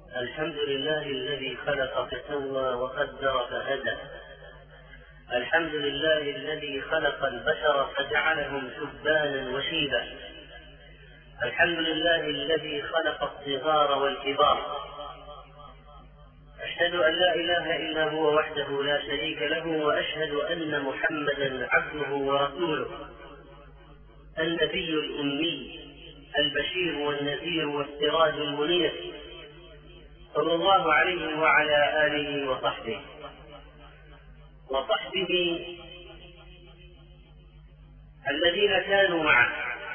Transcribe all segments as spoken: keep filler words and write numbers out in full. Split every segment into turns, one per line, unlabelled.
الحمد لله الذي خلق فسوى وقدر فهدى. الحمد لله الذي خلق البشر فجعلهم شبانا وشيبا. الحمد لله الذي خلق الصغار والكبار. أشهد أن لا إله إلا هو وحده لا شريك له، وأشهد أن محمدا عبده ورسوله، النبي الأمي البشير والنذير والسراج المنير، صلى الله عليه وعلى آله وصحبه وصحبه الذين كانوا معه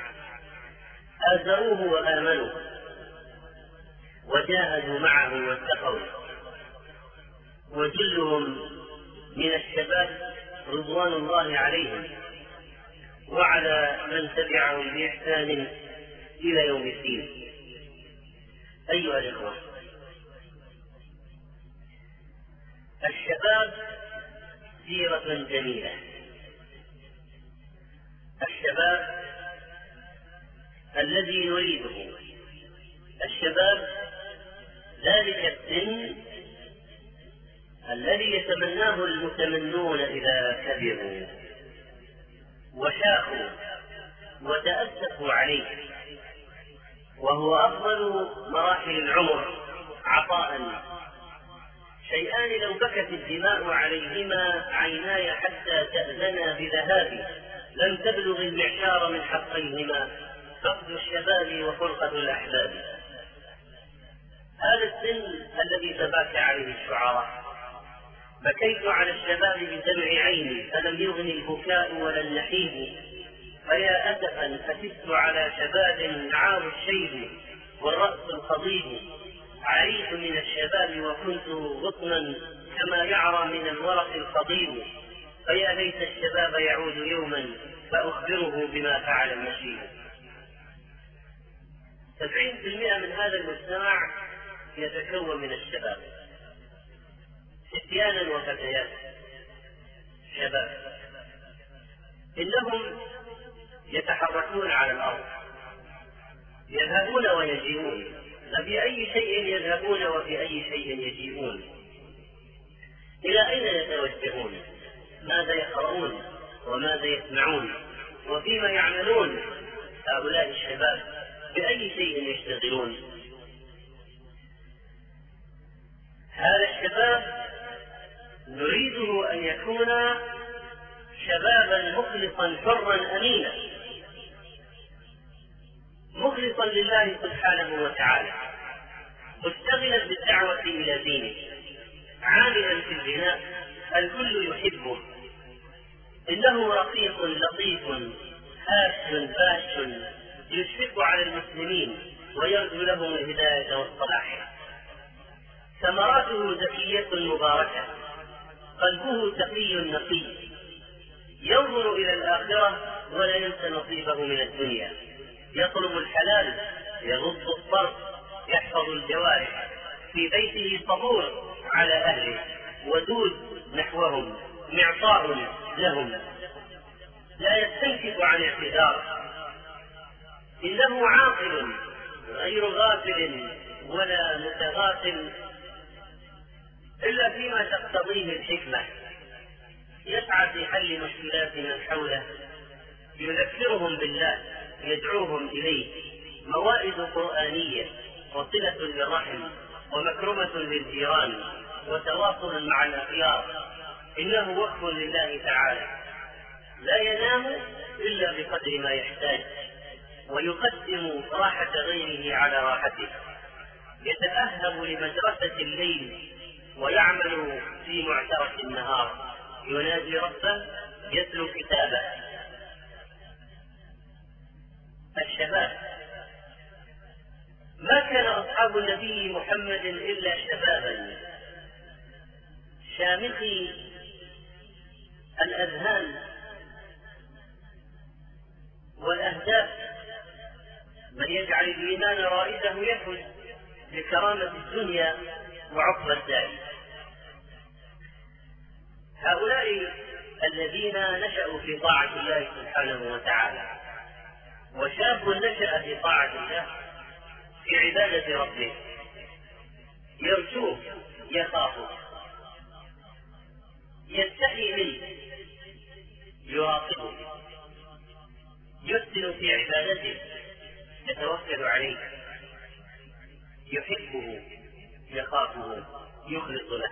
آزروه وآمنوا وجاهدوا معه واتقوا. وجلهم من الشباب رضوان الله عليهم وعلى من تبعهم بإحسان إلى يوم الدين. أيها الإخوة، الشباب سيرة جميلة. الشباب الذي نريده، الشباب ذلك السن الذي يتمناه المتمنون إذا كبروا وشاخوا وتأسفوا عليه، وهو أفضل مراحل العمر عطاء. شيئان لو بكت الدماء عليهما عيناي حتى تأذنا بذهابي، لم تبلغ المعشار من حقيهما، فقد الشباب وفرقة الأحباب. هذا السن الذي تباكى عليه الشعراء. بكيت على الشباب بدمع عيني، فلم يغن البكاء ولا النحيب، فيا أسفا أسست على شباب عار الشيب والرأس الخضيب. عريت من الشباب وكنت غصنا كما يعرى من الورق الخضيب، فيا ليت الشباب يعود يوما فأخبره بما فعل المشيب. سبعين بالمئة من هذا المجتمع يتكون من الشباب، فتيانا وفتيات شباب، إنهم يتحركون على الأرض، يذهبون ويجيئون، فبأي شيء يذهبون وفي أي شيء يجيئون. إلى أين يتوجهون؟ ماذا يقرؤون وماذا يسمعون وفيما يعملون هؤلاء الشباب؟ بأي شيء يشتغلون؟ هذا الشباب نريده أن يكون شبابا مخلصا حرا أمينا، مخلصا لله سبحانه وتعالى، مشتغلا بالدعوة إلى دينه، عاملا في البناء، الكل يحبه، إنه رقيق لطيف هاش باش يشفق على المسلمين ويرجو لهم الهداية والصلاح. ثمراته زكية مباركة، قلبه تقي نقي، ينظر إلى الآخرة ولا ينسى نصيبه من الدنيا، يطلب الحلال، يغض الطرف، يحفظ الجوارح، في بيته صبور على أهله، ودود نحوهم، معطاء لهم، لا يستنكف عن اعتذار. إنه عاقل غير غافل ولا متغافل إلا فيما تقتضيه الحكمة، يسعى في حل مشكلات من حوله، يذكرهم بالله، يدعوهم إليه، موائد قرآنية، وصلة للرحم، ومكرمة للجيران، وتواصل مع الأخيار. إنه وقف لله تعالى، لا ينام إلا بقدر ما يحتاج، ويقدم راحة غيره على راحته، يتأهب لمدرسة الليل ويعمل في معترك النهار، ينادي ربه، يتلو كتابه. الشباب ما كان أصحاب النبي محمد إلا شبابا شامخي الأذهان والأهداف، من يجعل الإيمان رائده يفوز بكرامة الدنيا وعقبى الدار. هؤلاء الذين نشأوا في طاعة الله سبحانه وتعالى، وشاب نشأ في طاعة الله في عبادة ربه، يخافه، يستحي منه، يراقبه، يحسن في عبادته، يتوكل عليه، يحبه، يخافه، يخلص له.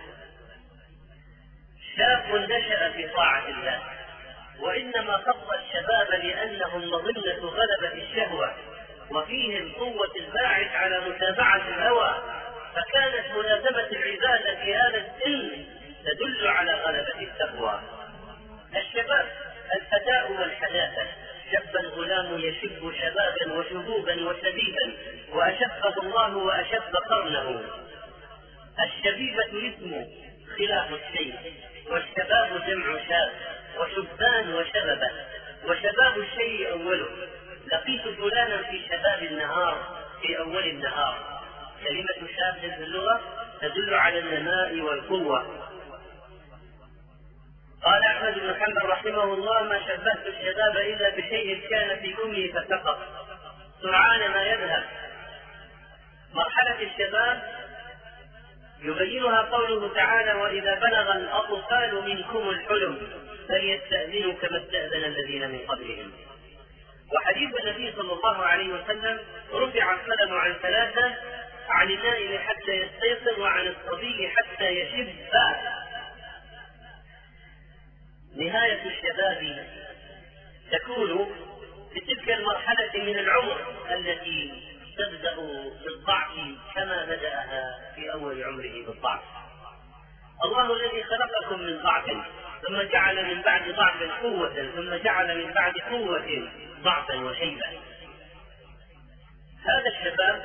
شاب نشأ في طاعة الله، وإنما خص الشباب لأنهم مظنة غلبة الشهوة وفيهم قوة الباعث على متابعة الهوى، فكانت ملازمة العبادة في هذا السن تدل على غلبة التقوى. الشباب الفتاة والحداثة، شب الغلام يشب شبابا وشبوبا وشبيبا، وأشبه الله وأشب قرنه. الشبيبة اسم خلاف الشيء، والشباب جمع شاب، وشبان وشببه، وشباب الشيء أوله. لقيت فلانا في شباب النهار في أول النهار. كلمة شاب في اللغة تدل على النماء والقوة. قال أحمد بن حنبل رحمه الله: ما شبهت الشباب إلا بشيء كان في كمي فسقط سرعان ما يذهب. مرحلة الشباب يبينها قوله تعالى: وإذا بلغ الأطفال منكم الحلم فليستأذنوا كما استأذن الذين من قبلهم. وحديث النبي صلى الله عليه وسلم: رفع القلم عن ثلاثة: عن النائم حتى يستيقظ، وعن الصبي حتى يشب. نهاية الشباب تكون في تلك المرحلة من العمر التي تبدأ بالضعف كما بدأها في أول عمره بالضعف. الله الذي خلقكم من ضعف ثم جعل من بعد ضعف قوة، ثم جعل من بعد قوة ضعفا وشيبة. هذا الشباب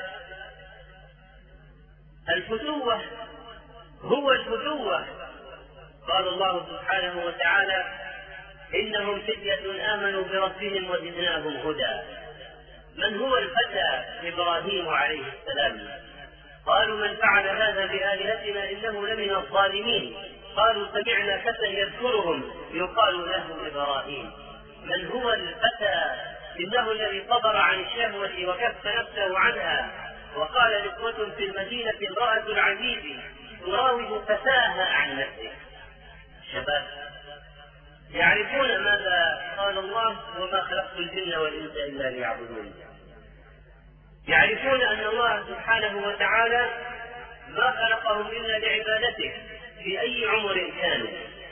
الفتوة هو الفتوة. قال الله سبحانه وتعالى: إنهم فتية آمنوا بربهم وزدناهم هدى. من هو الفتى؟ إبراهيم عليه السلام. قالوا: من فعل هذا بآلهتنا إنه لمن الظالمين. قالوا: سمعنا فتى يذكرهم يقال له إبراهيم. من هو الفتى؟ إنه الذي صبر عن الشهوة وكف نفسه عنها. وقال نسوة في المدينة: امرأة العزيز تراود فتاها عن نفسه. شباب يعرفون ماذا قال الله: وما خلقت الجن والإنس إلا ليعبدون. يعرفون أن الله سبحانه وتعالى ما خلقهم إلا لعبادته في أي عمر كانوا.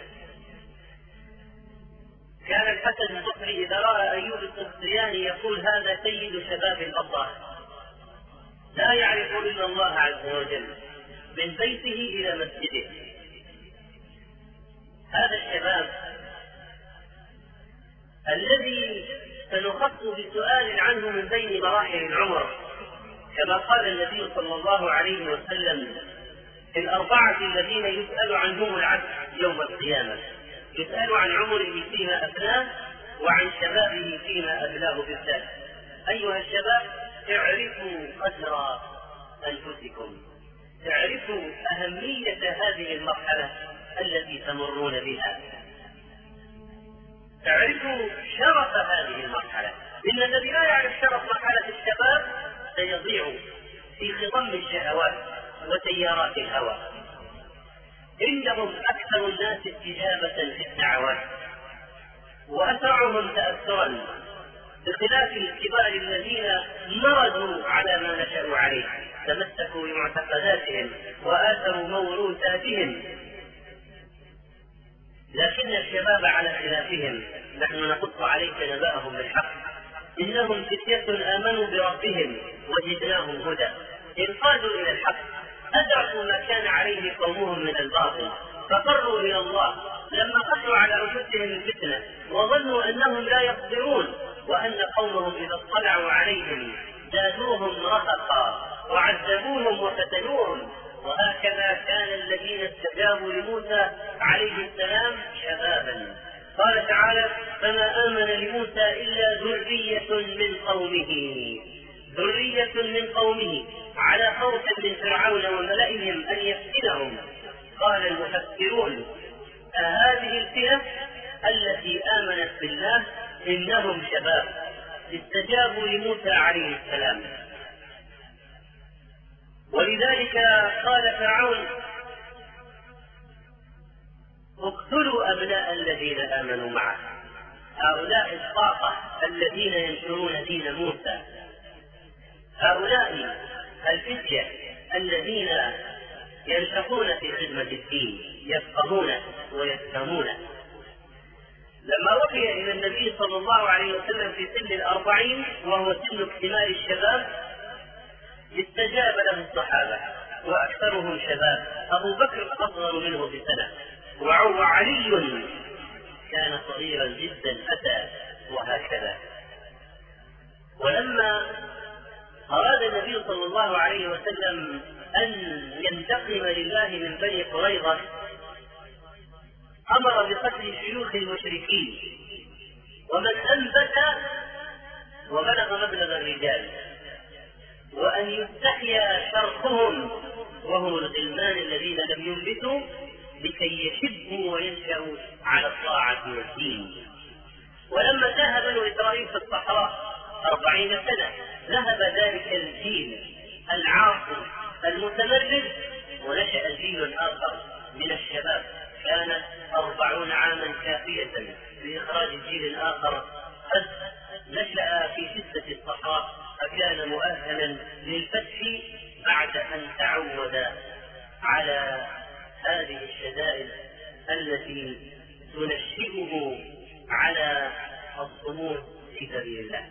كان الحسن البصري إذا رأى أيوب السختياني يقول: هذا سيد شباب الأرض، لا يعرف إلا الله عز وجل من بيته إلى مسجده. هذا الشباب الذي سنخص بسؤال عنه من بين مراحل العمر، كما قال النبي صلى الله عليه وسلم: في الأربعة الذين يسأل عنهم العبد يوم القيامة: يسأل عن عمره فيما أفناه، وعن شبابه فيما أبلاه بالذات. أيها الشباب، اعرفوا قدر أنفسكم، اعرفوا أهمية هذه المرحلة التي تمرون بها، اعرفوا شرف هذه المرحلة. إن الذي لا يعرف شرف مرحلة الشباب سيضيع في خضم الشهوات وتيارات الهوى. إنهم أكثر الناس استجابة في الدعوات وأسرعهم تأثرا، بخلاف الكبار الذين مرضوا على ما نشأوا عليه، تمسكوا بمعتقداتهم وآثروا موروثاتهم. لكن الشباب على خلافهم نحن نقص عليك نبأهم بالحق. إنهم فتية آمنوا بربهم وزدناهم هدى. انقادوا إلى الحق، أدركوا ما كان عليه قومهم من الباطل فقروا إلى الله لما خشوا على أنفسهم الفتنة وظنوا أنهم لا يقدرون، وأن قومهم إذا اطلعوا عليهم زادوهم رهقا وعذبوهم وفتنوهم. وهكذا كان الذين استجابوا لموسى عليه السلام شبابا. قال تعالى: فما آمن لموسى إلا ذرية من قومه، ذرية من قومه على خوف من فرعون وملئهم أن يفتنهم. قال المفسرون: هذه الفئة التي آمنت بالله إنهم شباب استجابوا لموسى عليه السلام. ولذلك قال فرعون اقتلوا أبناء الذين آمنوا معه، هؤلاء الطاقة الذين ينشرون دين موسى، هؤلاء الفتية الذين ينشطون في خدمة الدين يفقهونه ويفهمونه. لما رفع إلى النبي صلى الله عليه وسلم في سن الأربعين وهو سن اكتمال الشباب استجاب له الصحابة وأكثرهم شباب، أبو بكر أصغر منه بسنة، وعلي كان صغيرا جدا أتى، وهكذا. ولما أراد النبي صلى الله عليه وسلم أن ينتقم لله من بني قريظة أمر بقتل شيوخ المشركين ومن أنبت وبلغ مبلغ الرجال، وأن يستحيا شرخهم وهم الغلمان الذين لم ينبتوا لكي يشبوا وينشأوا على الطاعة والدين. ولما تاه بنو إسرائيل في الصحراء أربعين سنة ذهب ذلك الجيل العاصر المتمرد ونشأ جيل آخر من الشباب كان أربعون عاما كافية لإخراج الجيل الآخر قد نشأ في شدة الصحراء فكان مؤهلا للفتح بعد أن تعود على هذه الشدائد التي تنشئه على الصمود في سبيل الله.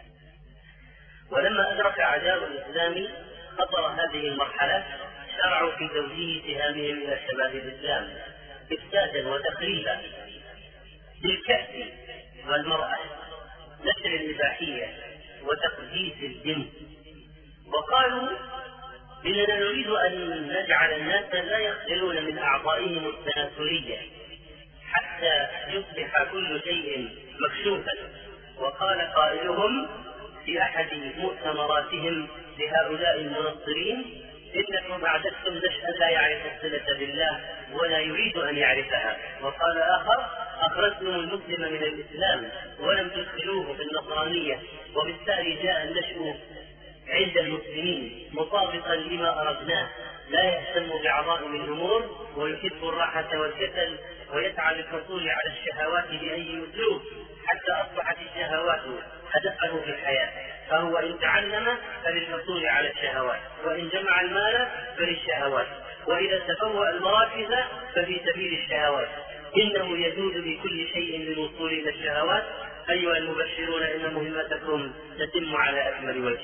ولما أدرك أعداء الإسلام خطر هذه المرحلة شرعوا في توجيه سهامهم إلى شباب الإسلام إفسادا وتخريبا بالكأس والمرأة، نشر الإباحية وتقديس الجنس. وقالوا إننا نريد أن نجعل الناس لا يخجلون من أعضائهم التناسلية حتى يصبح كل شيء مكشوفا. وقال قائلهم في أحد مؤتمراتهم لهؤلاء المنصرين: إنكم أعددتم نشأ لا يعرف الصلة بالله ولا يريد أن يعرفها. وقال آخر: أخرجتم المسلم من الإسلام ولم تدخلوه في النصرانية، وبالتالي جاء النشأ عند المسلمين مطابقا لما أردناه، لا يهتم بعظائم الأمور ويحب الراحة والكسل ويسعى للحصول على الشهوات بأي أسلوب حتى أصبحت الشهوات هدفه في الحياة، فهو إن تعلم فللحصول على الشهوات، وإن جمع المال فللشهوات، وإذا تبوأ المراكز ففي سبيل الشهوات، إنه يجود بكل شيء للوصول إلى الشهوات. أيها المبشرون إن مهمتكم تتم على أكمل وجه.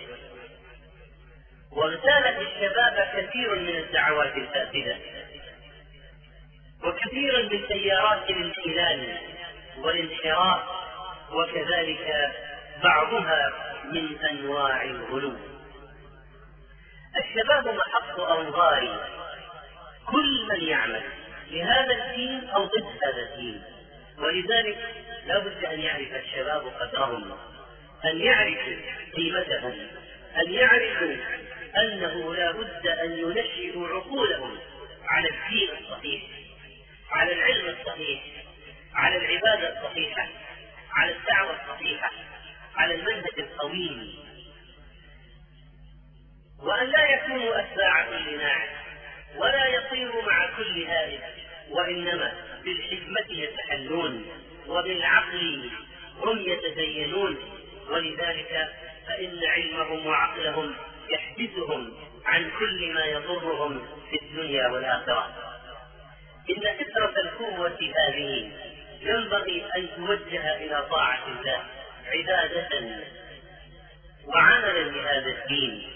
واغتالت الشباب كثير من الدعوات الفاسدة وكثير من تيارات الانحلال والانحراف، وكذلك بعضها من أنواع الغلو. الشباب محط أنظار كل من يعمل لهذا الدين أو ضد هذا الدين، ولذلك لا بد أن يعرف الشباب قدرهم، أن يعرفوا قيمتهم، أن يعرفوا أنه لا بد أن ينشئوا عقولهم على الدين الصحيح، على العلم الصحيح، على العبادة الصحيحة، على الدعوة الصحيحة، على المنهج القويم، وأن لا يكونوا أتباع كل ناعم ولا يطيروا مع كل هائل، وإنما بالحكمة يتحلون وبالعقل هم يتزينون. ولذلك فإن علمهم وعقلهم يحدثهم عن كل ما يضرهم في الدنيا والآخرة. إن فكرة القوة هذه ينبغي أن توجه إلى طاعة الله عبادة وعملا لهذا الدين.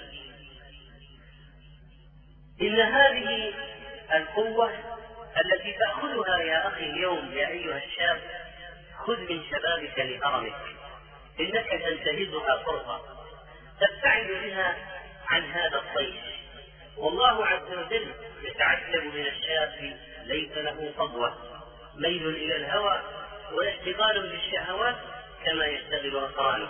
إن هذه القوة التي تأخذها يا أخي اليوم يا أيها الشاب، خذ من شبابك لهرمك، إنك تنتهزها فرصة تبتعد بها عن هذا الطيش. والله عز وجل يتعجب من الشاب ليس له صبوة، ميل إلى الهوى واشتغال بالشهوات كما يشتغل أقرانه.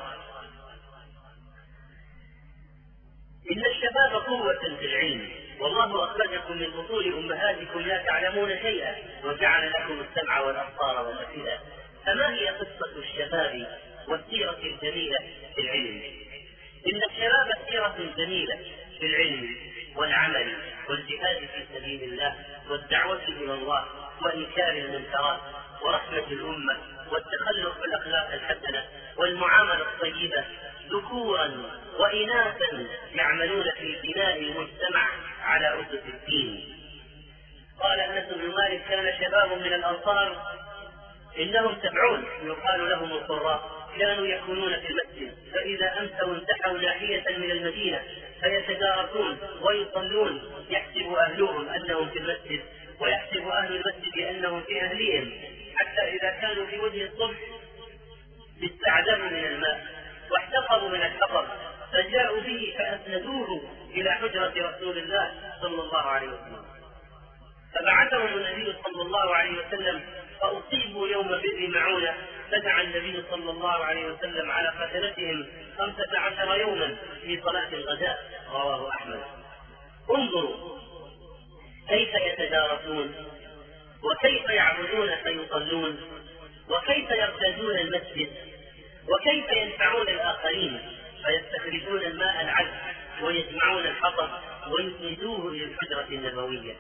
إن الشباب قوة في العلم، والله أخرجكم من بطون أمهاتكم لا تعلمون شيئا وجعل لكم السمع والأبصار والأفئدة. فما هي قصة الشباب والسيرة الجميلة في العلم؟ إن الشباب سيرة جميلة في العلم والعمل والجهاد في سبيل الله والدعوة إلى الله وإنكار المنكرات ورحمة الأمة والتخلق بالأخلاق الحسنة والمعاملة الطيبة، ذكورا وإناثا يعملون في بناء المجتمع على أسس الدين. قال أنس بن مالك: كان شباب من الأنصار إنهم سبعون يقال لهم القراء، كانوا يكونون في المسجد، فإذا أمسوا انتحوا ناحية من المدينة فيتداركون ويصلون، يحسب أهلهم أنهم في المسجد ويحسب أهل المسجد أنهم في أهلهم، حتى إذا كانوا في وجه الصبح استعذبوا من الماء واحتقروا من الحطب، فجاءوا به فأسندوه إلى حجرة رسول الله صلى الله عليه وسلم، فبعثهم النبي صلى الله عليه وسلم فأصيبوا يوم بئر معونة، فدعا النبي صلى الله عليه وسلم على قتلتهم خمسة عشر يوما في صلاة الغداء، رواه أحمد. انظروا كيف يتدارسون وكيف يعبدون فيصلون وكيف يرتدون المسجد وكيف ينفعون الآخرين، فيستخرجون الماء العذب ويجمعون الحطب ويسندوه للحجرة النبوية.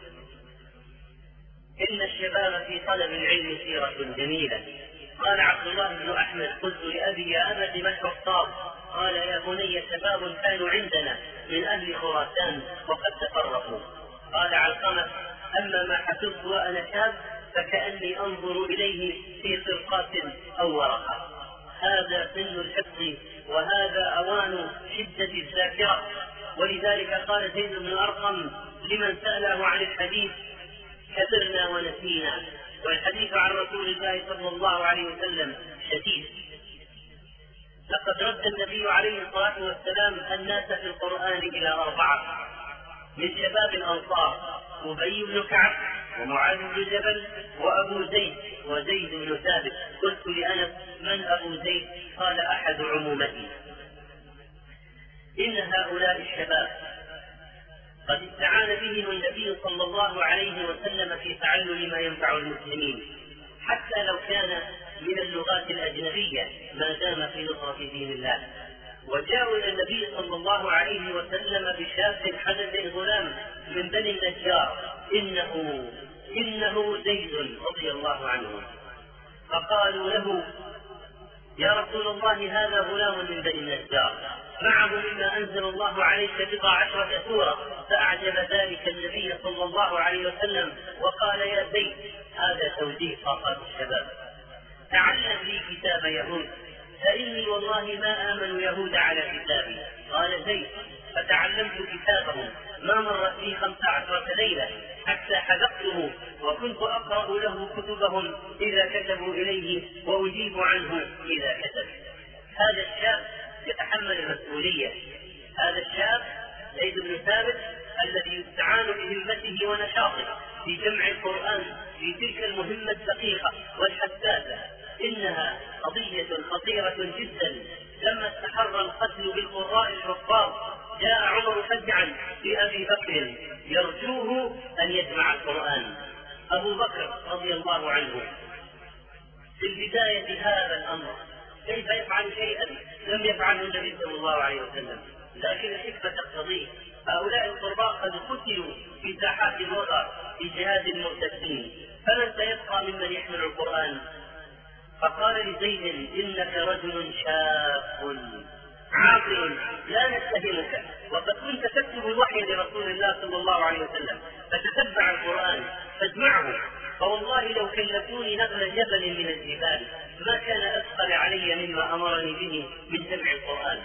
إن الشباب في طلب العلم سيرة جميلة. قال عبد الله بن أحمد: قلت لأبي: يا أبت ما الحفاظ؟ قال: يا بني شباب كانوا عندنا من أهل خراسان وقد تفرقوا. قال علقمة: أما ما حفظت وأنا شاب فكأني أنظر إليه في قرقاس أو ورقة. هذا سن الحفظ وهذا أوان شدة الذاكرة. ولذلك قال زيد بن أرقم لمن سأله عن الحديث: كبرنا ونسينا، والحديث عن رسول الله صلى الله عليه وسلم شديد. لقد رد النبي عليه الصلاة والسلام الناس في القرآن إلى أربعة من شباب الأنصار: أبي بن كعب ومعاذ بن جبل وأبو زيد وزيد بن ثابت. قلت لأنس: من أبو زيد؟ قال: أحد عمومتي. إن هؤلاء الشباب قد استعان بهم النبي صلى الله عليه وسلم في تعلم ما ينفع المسلمين، حتى لو كان من اللغات الأجنبية ما دام في نصرة دين الله. وجاءوا إلى النبي صلى الله عليه وسلم بشاب حدث غلام من بني النجار، إنه إنه زيد رضي الله عنه، فقالوا له: يا رسول الله، هذا غلام من بني النجار معه مما أنزل الله عليك بضع عشرة سورة. فأعجب ذلك النبي صلى الله عليه وسلم وقال: يا زيد، هذا توجيه طاقات الشباب، تعلم لي كتاب يهود، فإني والله ما آمن يهود على كتابي. قال زيد: فتعلمت كتابهم، ما مرت لي خمس عشرة ليلة حتى حذقته، وكنت أقرأ له كتبهم إذا كتبوا إليه وأجيب عنه إذا كتب. هذا الشاب يتحمل المسؤولية. هذا الشاب زيد بن ثابت الذي يستعان بهمته ونشاطه في جمع القرآن في تلك المهمة الدقيقة والحساسة. إنها قضية خطيرة جدا. لما استحر القتل بالقراء الحفاظ جاء عمر فزعا لأبي بكر يرجوه أن يجمع القرآن. أبو بكر رضي الله عنه في البداية هذا الأمر كيف يفعل شيئا لم يفعله النبي صلى الله عليه وسلم، لكن الحكمة تقتضيه. هؤلاء القراء قد قتلوا في ساحات الوغى في جهاد المرتدين، فمن سيبقى ممن يحمل القرآن؟ فقال لزيد: إنك رجل شاب عاقل لا نتهمك، وقد كنت تكتب الوحي لرسول الله صلى الله عليه وسلم، فتتبع القرآن فاجمعه، فوالله لو كلفوني نقل جبل من الجبال ما كان أثقل علي مما أمرني به من جمع القرآن.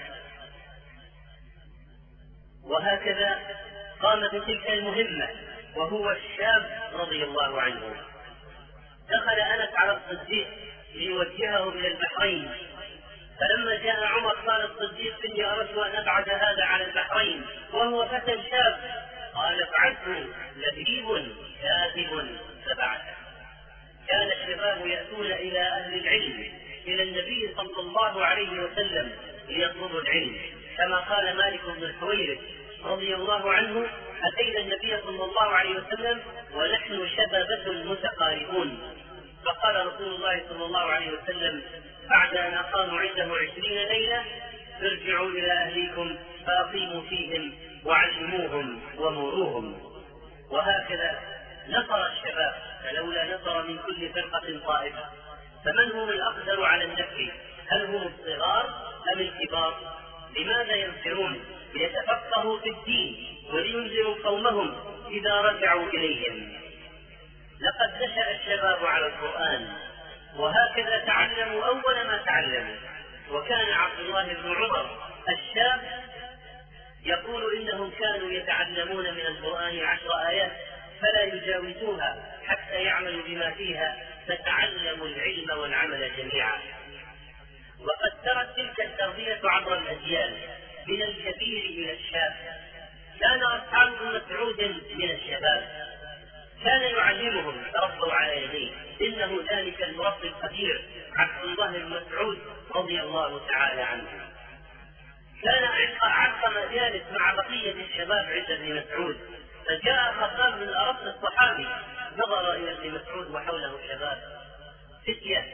وهكذا قام بتلك المهمة وهو الشاب رضي الله عنه. دخل أنس على الصديق ليوجهه إلى البحرين، فلما جاء عمر قال الصديق: إني أردت أن أبعث هذا على البحرين وهو فتى شاب. قال: ابعثه، لبيب كاذب فبعثه. كان الشباب يأتون إلى أهل العلم، إلى النبي صلى الله عليه وسلم ليطلبوا العلم، كما قال مالك بن الحويرث رضي الله عنه: أتينا النبي صلى الله عليه وسلم ونحن شبابة متقاربون، فقال رسول الله صلى الله عليه وسلم بعد أن أقاموا عنده عشرين ليلة: ارجعوا إلى أهليكم فأقيموا فيهم وعلموهم ومروهم. وهكذا نفر الشباب، فلولا نفر من كل فرقة طائفة. فمن هم الأقدر على النفي؟ هل هم الصغار أم الكبار؟ لماذا ينفرون؟ ليتفقهوا في الدين ولينذروا قومهم إذا رجعوا إليهم. لقد نشأ الشباب على القرآن، وهكذا تعلموا أول ما تعلموا. وكان عبد الله بن عمر الشاب يقول إنهم كانوا يتعلمون من القرآن عشر آيات فلا يجاوزوها حتى يعملوا بما فيها، فتعلموا العلم والعمل جميعا. وقد سرت تلك التربية عبر الأجيال من الكبير إلى الشاب. كان أصحاب ابن مسعود من الشباب، كان يعلمهم، تربوا على يديه، إنه ذلك المربي القدير عبد الله بن مسعود رضي الله تعالى عنه. كان علقمة جالس مع بقية الشباب عند ابن مسعود، فجاء خباب من أرص الصحابي، نظر إلى ابن مسعود وحوله شباب فتية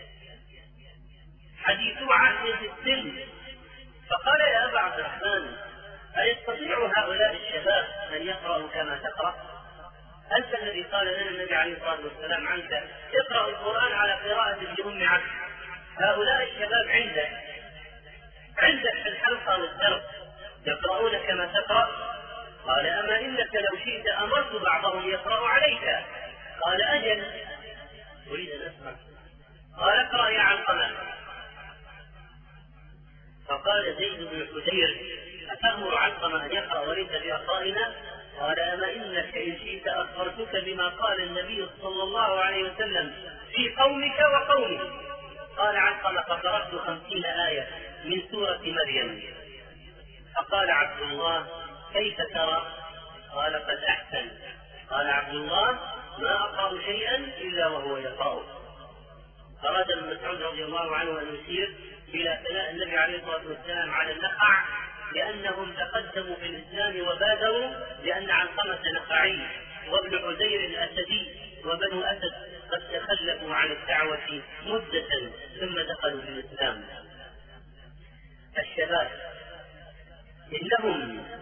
حديثو عهد في السن، فقال يا أبا عبد الرحمن أيستطيع هؤلاء الشباب أن يقرأوا كما تقرأ؟ أنت الذي قال لنا النبي عليه الصلاة والسلام عنك اقرأ القرآن على قراءة ابن أم عبد. هؤلاء الشباب عندك عندك في الحلقة والدرس يقرؤون كما تقرأ؟ قال أما إنك لو شئت أمرت بعضهم يقرأ عليك. قال أجل، أريد أن أسمع. قال اقرأ يا علقمة. فقال زيد بن حذير أتأمر علقمة أن يقرأ وليس بأقرائنا؟ قال أما إنك إن شئت أخبرتك بما قال النبي صلى الله عليه وسلم في قومك وقومه. قال علقمة فقرأت خمسين آية من سورة مريم. فقال عبد الله كيف ترى؟ قال قد أحسن. قال عبد الله ما أقرأ شيئا إلا وهو يقرأ. أراد ابن مسعود رضي الله عنه أن يشير إلى ثناء النبي عليه الصلاة والسلام على النخع لأنهم تقدموا في الإسلام وبادروا، لأن علقمة نخعي وابن حذير الأسدي وبنو أسد قد تخلفوا عن الدعوة مدة ثم دخلوا في الإسلام. الشباب إنهم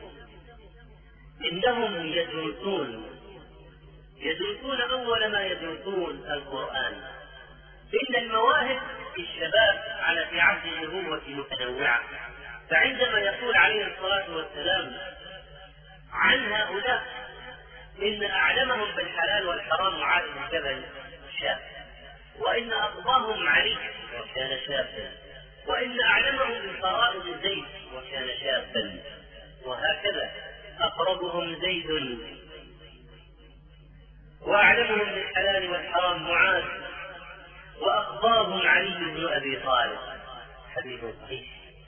إنهم يدرسون يدرسون أول ما يدرسون القرآن. إن المواهب في الشباب على في عهد النبوة متنوعة، فعندما يقول عليه الصلاة والسلام عن هؤلاء إن أعلمهم بالحلال والحرام معاذ بن جبل شاب، وإن أقضاهم علي وكان شابا، وإن أعلمهم بالفرائض زيد وكان شابا، وهكذا أقربهم زيد، وأعلمهم بالحلال والحرام معاذ، وأقضاهم علي بن أبي طالب. حديث صحيح.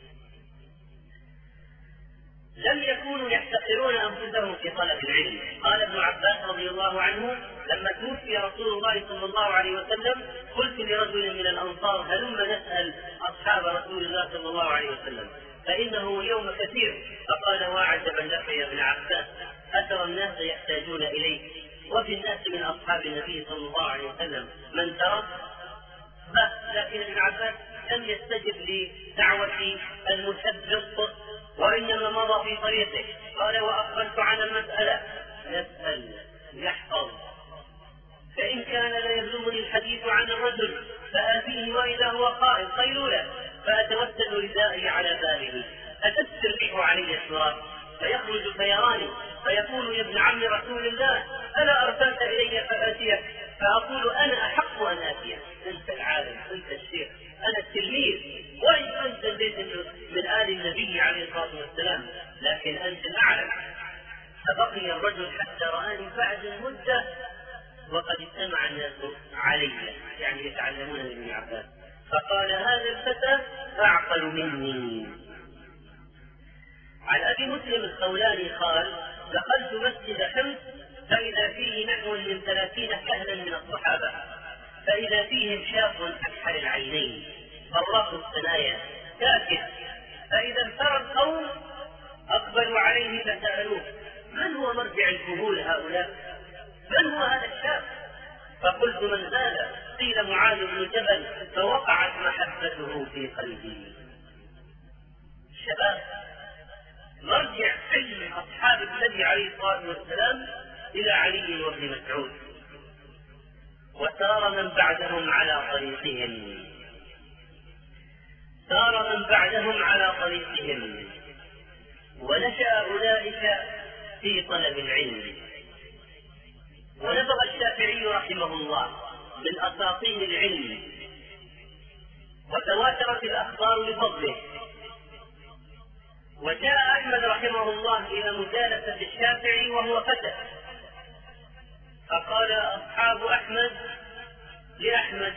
لم يكونوا يحتقرون أنفسهم في طلب العلم. قال ابن عباس رضي الله عنه لما توفي رسول الله صلى الله عليه وسلم قلت لرجل من الأنصار هلم نسأل أصحاب رسول الله صلى الله عليه وسلم فإنه اليوم كثير. فقال وعجبا لك يا ابن عباس أترى الناس يحتاجون إليك وفي الناس من أصحاب النبي صلى الله عليه وسلم من ترى؟ لكن ابن عباس لم يستجب لدعوة المثبط وإنما مضى في طريقه. قال وأقبلت على المسألة يسأل يحفظ، فإن كان لا يبلغني الحديث عن الرجل فآتيه وإذا هو قائل قيلولة فأتوسل ردائي على باله فتسر الريح علي التراب فيخرج فيراني فيقول يا ابن عم رسول الله ألا أرسلت إلي فآتيك؟ فأقول أنا أحق أن آتيك، أنت العالم أنت الشيخ أنا التلميذ، وإن كنت بيت من آل النبي عليه الصلاة والسلام لكن أنت الأعلم. فبقي الرجل حتى رآني بعد مدة وقد اجتمع الناس علي يعني يتعلمون من ابن عباس، فقال هذا الفتى أعقل مني. عن أبي مسلم الخولاني قال دخلت مسجد حمص فإذا فيه نحو من ثلاثين كهلا من الصحابة، فإذا فيهم شاب أكحل العينين براق الثنايا ساكت، فإذا انفر القوم أقبلوا عليه فسألوه من هو مرجع الكهول هؤلاء؟ من هو هذا الشاب؟ فقلت من هذا؟ قيل معاذ بن جبل، فوقعت محبته في قلبي. الشباب مرجع علم أصحاب النبي عليه الصلاة والسلام إلى علي وابن مسعود، وسار من بعدهم على طريقهم سار من بعدهم على طريقهم ونشأ أولئك في طلب العلم. ونبغ الشافعي رحمه الله من أساطين العلم، وتواترت الأخبار بفضله. وجاء أحمد رحمه الله إلى مجالسة الشافعي وهو فتى، فقال أصحاب أحمد لأحمد: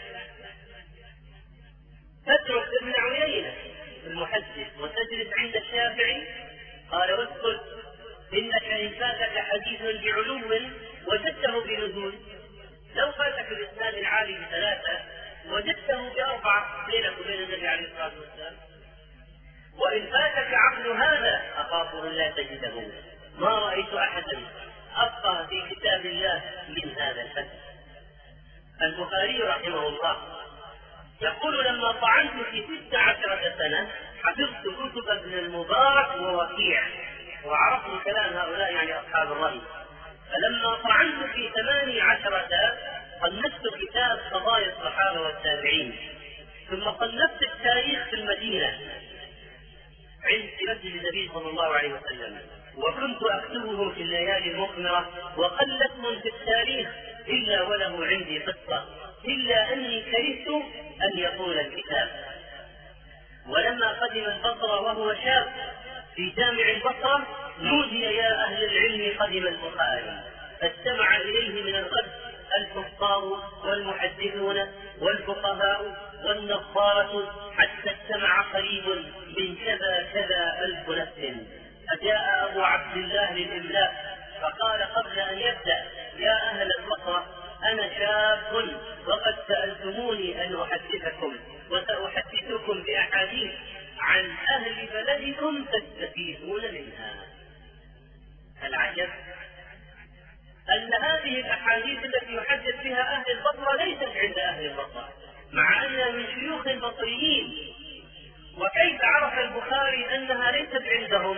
تترك ابن عيينة المحدث وتجلس عند الشافعي؟ قال: واسكت، إنك إن فاتك حديث بعلو وجدته بنزول، لو فاتك الإسناد العالي بثلاثة وجدته بأربعة بينك وبين النبي عليه الصلاة والسلام. وإن فاتك عقل هذا أخاف أن لا تجده، ما رأيت أحدا أفقه في كتاب الله من هذا الفتى. البخاري رحمه الله يقول: لما طعنت في ست عشرة سنة حفظت كتب ابن المبارك ووكيع، وعرفت كلام هؤلاء يعني أصحاب الرأي. فلما طعنت في ثماني عشرة صنفت كتاب قضايا الصحابة والتابعين، ثم صنفت التاريخ في المدينة عند مسجد النبي صلى الله عليه وسلم، وكنت أكتبه في الليالي المقمرة، وقلتهم في التاريخ إلا وله عندي قصة، إلا أني كرهت أن يطول الكتاب. ولما قدم البصرة وهو شاب في جامع البصرة نودي: يا أهل العلم قدم البخاري، فاستمع إليه من الغد الحفاظ والمحدثون والفقهاء والنظارة، حتى استمع قريب من كذا كذا ألف نفس. فجاء أبو عبد الله للإملاء فقال قبل أن يبدأ: يا أهل البصرة، أنا شاب وقد سألتموني أن أحدثكم، وسأحدثكم بأحاديث عن أهل بلدكم تستفيدون منها. العجب أن هذه الأحاديث التي يحدث بها أهل البصرة ليست عند أهل البصرة، مع أنها من شيوخ البصريين. وكيف عرف البخاري أنها ليست عندهم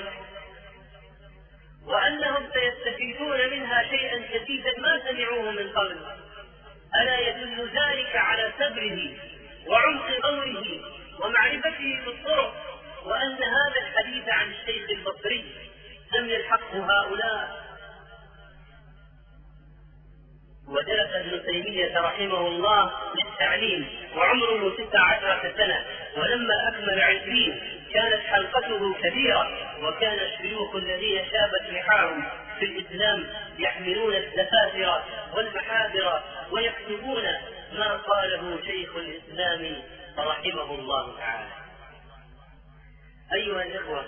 وأنهم سيستفيدون منها شيئا جديدا ما سمعوه من قبل؟ ألا يدل ذلك على صبره وعمق قوله ومعرفته بالطرق، وأن هذا الحديث عن الشيخ البصري لم يلحقه هؤلاء. ودرس ابن تيمية رحمه الله للتعليم وعمره ستة عشرة سنة، ولما أكمل عشرين كانت حلقته كبيرة، وكان الشيوخ الذين شابت لحاهم في الإسلام يحملون الدفاتر والمحابر ويكتبون ما قاله شيخ الإسلام رحمه الله تعالى. أيها الإخوة،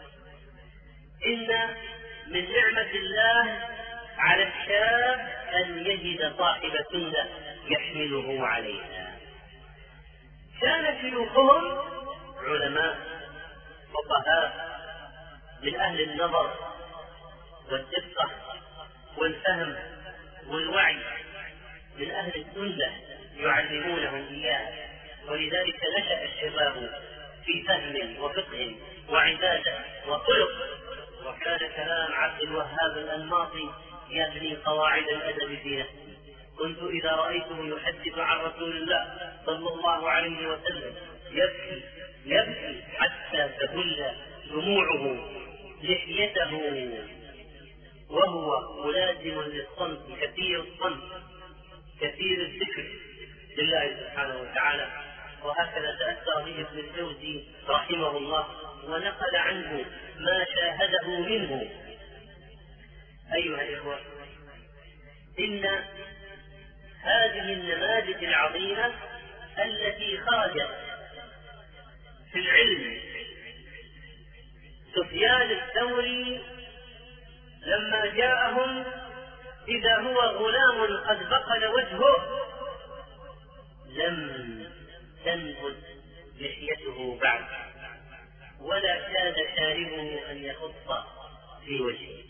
إن من نعمة الله على الشاب أن يجد صاحب سنة يحمله عليها. كان شيوخهم علماء فقهاء من أهل النظر والدقة والفهم والوعي، من أهل السنة يعلمونهم إياه، ولذلك نشأ الشباب في فهم وفقه وعبادة وخلق. وكان كلام عبد الوهاب الأنماطي يبني قواعد الأدب في نفسه: كنت إذا رأيته يحدث عن رسول الله صلى الله عليه وسلم يبكي يبكي حتى تبل دموعه لحيته، وهو ملازم للصمت، كثير الصمت كثير الذكر لله سبحانه وتعالى. وهكذا تأثر به ابن الجوزي رحمه الله ونقل عنه ما شاهده منه. أيها الإخوة، إن هذه النماذج العظيمة التي خرجت في العلم، سفيان الثوري لما جاءهم إذا هو غلام قد بقل وجهه لم تنبت لحيته بعد، ولا كاد شاربه أن يخط في وجهه.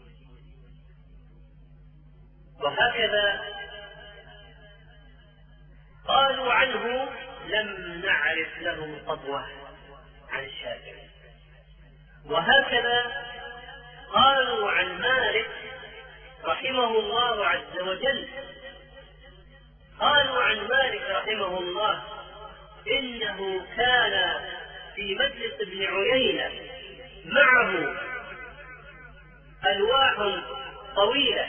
وهكذا قالوا عنه: لم نعرف له صبوة عن الشافعي. وهكذا قالوا عن مالك رحمه الله عز وجل قالوا عن مالك رحمه الله إنه كان في مجلس ابن عيينة معه ألواح طويلة.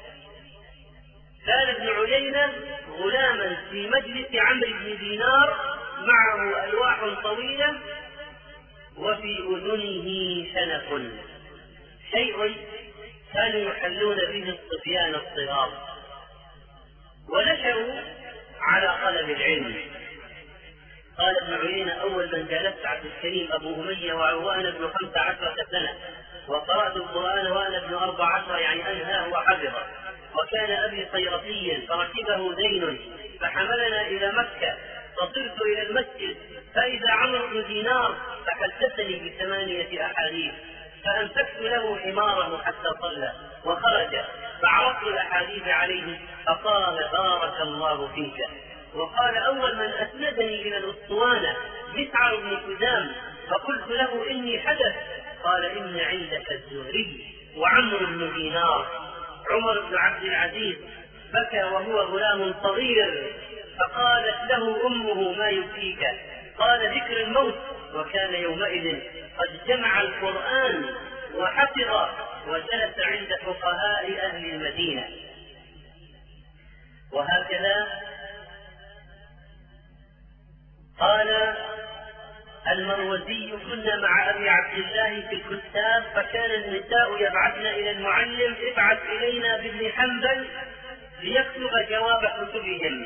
كان ابن عيينة غلاما في مجلس عمرو بن دينار معه ألواح طويلة وفي أذنه شنف، شيء كانوا يحلون به الصبيان الصغار، ونشأوا على طلب العلم. قال ابن عيينة أول من جالست عبد الكريم أبو أمية وأنا ابن خمس عشرة سنة، وقرأت القرآن وأنا ابن أربع عشر، يعني أنهاه وحفظه. وكان أبي صيرفيا فركبه دين فحملنا إلى مكة، فصرت إلى المسجد فإذا عمرو بن دينار فحدثني بثمانية أحاديث، فأمسكت له حماره حتى صلى وخرج، فعرضت الأحاديث عليه فقال بارك الله فيك. وقال أول من أسندني إلى الأسطوانة مسعر بن كدام، فقلت له إني حدث، قال إن عندك الزهري وعمرو بن دينار. عمر بن عبد العزيز بكى وهو غلام صغير، فقالت له أمه ما يبكيك؟ قال ذكر الموت، وكان يومئذ قد جمع القرآن وحفظ وجلس عند فقهاء أهل المدينة. وهكذا قال المروزي كنا مع أبي عبد الله في الكتاب، فكان النساء يبعثن إلى المعلم ابعث إلينا بابن حنبل ليكتب جواب كتبهم.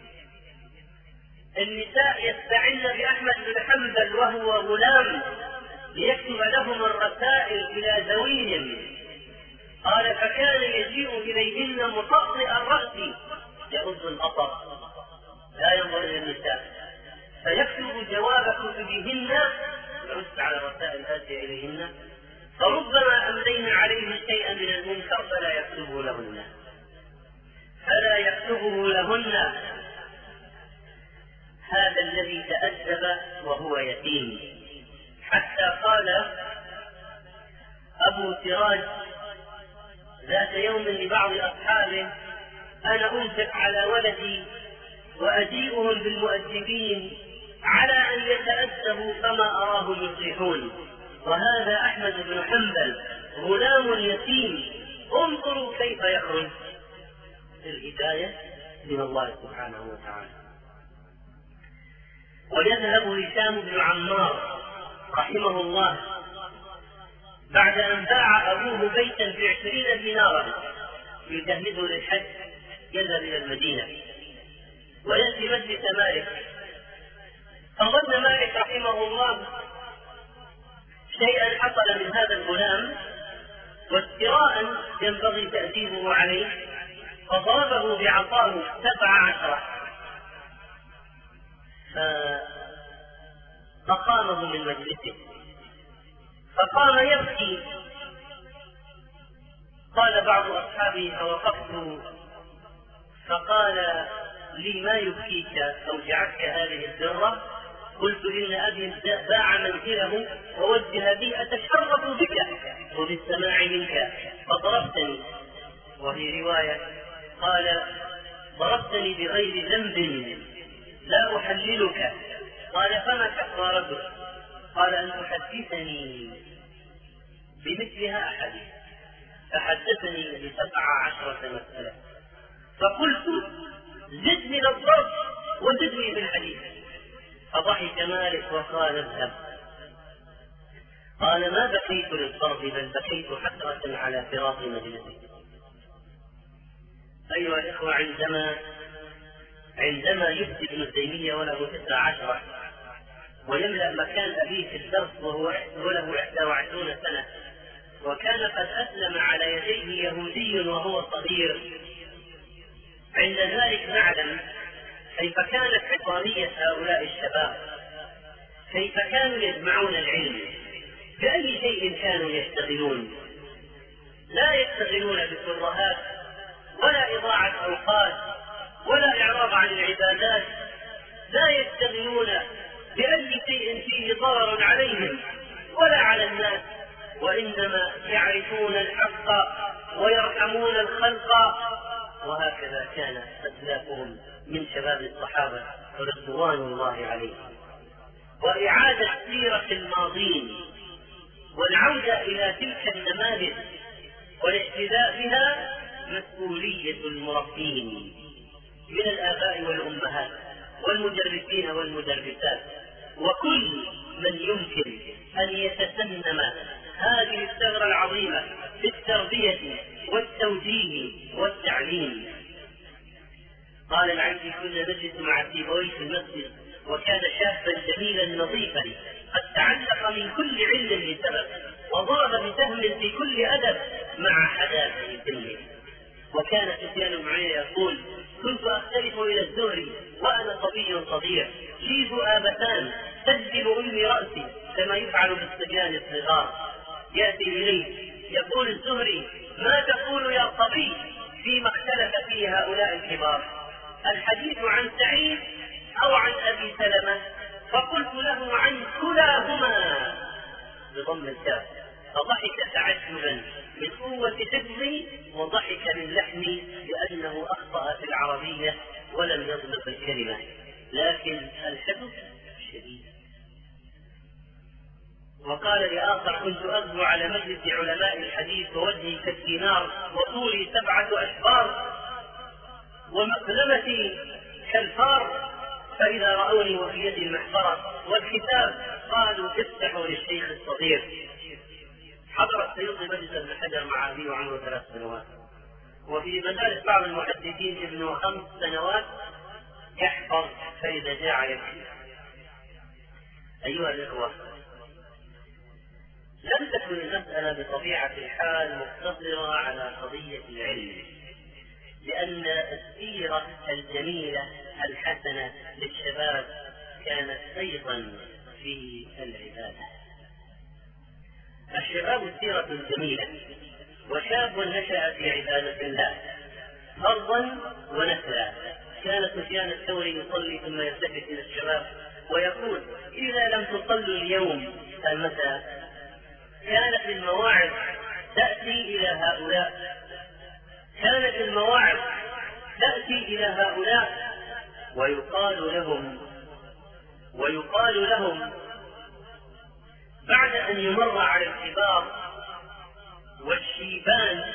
النساء يستعن بأحمد بن حنبل وهو غلام ليكتب لهم الرسائل إلى ذويهم. قال فكان يجيء إليهن مطأطئ الرأس يغض البصر لا ينظر إلى النساء، فيكتب جواب كتبهن يرد على الرسائل الآتية إليهن، فربما أملينا عليه شيئا من المنكر فلا يكتبه لهن فلا يكتبه لهن هذا الذي تأدب وهو يتيم. حتى قال أبو سراج ذات يوم لبعض أصحابه أنا أنفق على ولدي وأجيئهم بالمؤدبين على أن يتأدبوا فما أراهم يصلحون، وهذا أحمد بن حنبل غلام يتيم، انظروا كيف يخرج. الهداية من الله سبحانه وتعالى. ويذهب هشام بن عمار رحمه الله بعد أن باع أبوه بيتا بعشرين دينارا يجهزه للحج، يذهب إلى المدينة ويأتي مجلس مالك، فظن مالك رحمه الله شيئا حصل من هذا الغلام وافتراء ينبغي تأديبه عليه، فضربه بعصاه سبع عشرة فأقامه من مجلسه، فقام يبكي. قال بعض أصحابه فوقفت فقال لي ما يبكيك أوجعتك هذه الذرة؟ قلت إن أبي باع منزله ووجه بي أتشرف بك وبالسماع منك فضربتني. وفي رواية قال ضربتني بغير ذنب لا أحللك. قال فما كفارتك؟ قال أن تحدثني بمثلها أحاديث، فحدثني بسبع عشرة مسألة، فقلت زد من الضرب وزدني بالحديث، فضحك مالك وقال اذهب. قال ما بكيت للضرب بل بكيت حسرة على فراق مجلسي. أيها الإخوة، عندما عندما يفتي ابن تيمية وله تسع عشرة ويملأ مكان أبيه في الدرس وهو وله إحدى وعشرون سنة، وكان قد أسلم على يديه يهودي وهو صغير، عند ذلك نعلم كيف كانت حقانية هؤلاء الشباب، كيف كانوا يجمعون العلم، بأي شيء كانوا يشتغلون. لا يشتغلون بالترهات ولا إضاعة أوقات ولا إعراض عن العبادات، لا يشتغلون بأي شيء فيه ضرر عليهم ولا على الناس، وإنما يعرفون الحق ويرحمون الخلق، وهكذا كان أسلافهم من شباب الصحابة رضوان الله عليهم. وإعادة سيرة الماضين والعودة إلى تلك النماذج والاحتذاء بها مسؤولية المربين من الآباء والأمهات والمدرسين والمدرسات وكل من يمكن أن يتسنم هذه الثغرة العظيمة في التربية والتوجيه والتعليم. قال العيدي: كنا نجلس مع سيبويه في المسجد وكان شابا جميلا نظيفا قد تعلق من كل علم بسبب وضرب بسهم في كل أدب مع حداثة سنه. وكان سفيان بن عيينة يقول: كنت أختلف إلى الزهري وأنا صبي صغير شيب آبتان تجذب أمي رأسي كما يفعل بالصبيان الصغار. يأتي إليه يقول الزهري: ما تقول يا صبي فيما اختلف فيه هؤلاء الكبار؟ الحديث عن سعيد أو عن أبي سلمة؟ فقلت له: عن كلاهما بضم الكاف. فضحك تعجبا من قوة حفظي وضحك من لحمي لأنه أخطأ في العربية ولم يضبط الكلمة، لكن الحفظ شديد. وقال لآخر: كنت أغدو على مجلس علماء الحديث ووجهي كالدينار وطولي سبعة أشبار ومقلمتي كالفار، فإذا رأوني وفي يدي المحبرة والكتاب قالوا: افتحوا للشيخ الصغير. حضر السيوطي مجلس ابن حجر مع أبيه وعمره ثلاث سنوات، وفي مدارس بعض المحدثين ابنه خمس سنوات يحفظ فإذا جاء يبكي. أيها الإخوة، لم تكن المسألة بطبيعة الحال مقتصرة على قضية العلم، لأن السيرة الجميلة الحسنة للشباب كانت أيضا في العبادة. الشباب سيرة جميلة، وشاب نشأ في عبادة الله فرضا ونفلا. كان سفيان الثوري يصلي ثم يلتفت إلى الشباب ويقول: إذا لم تصلوا اليوم المساء كانت المواعظ تأتي إلى هؤلاء كانت المواعظ تأتي إلى هؤلاء ويقال لهم ويقال لهم بعد أن يمر على الكبار والشيبان: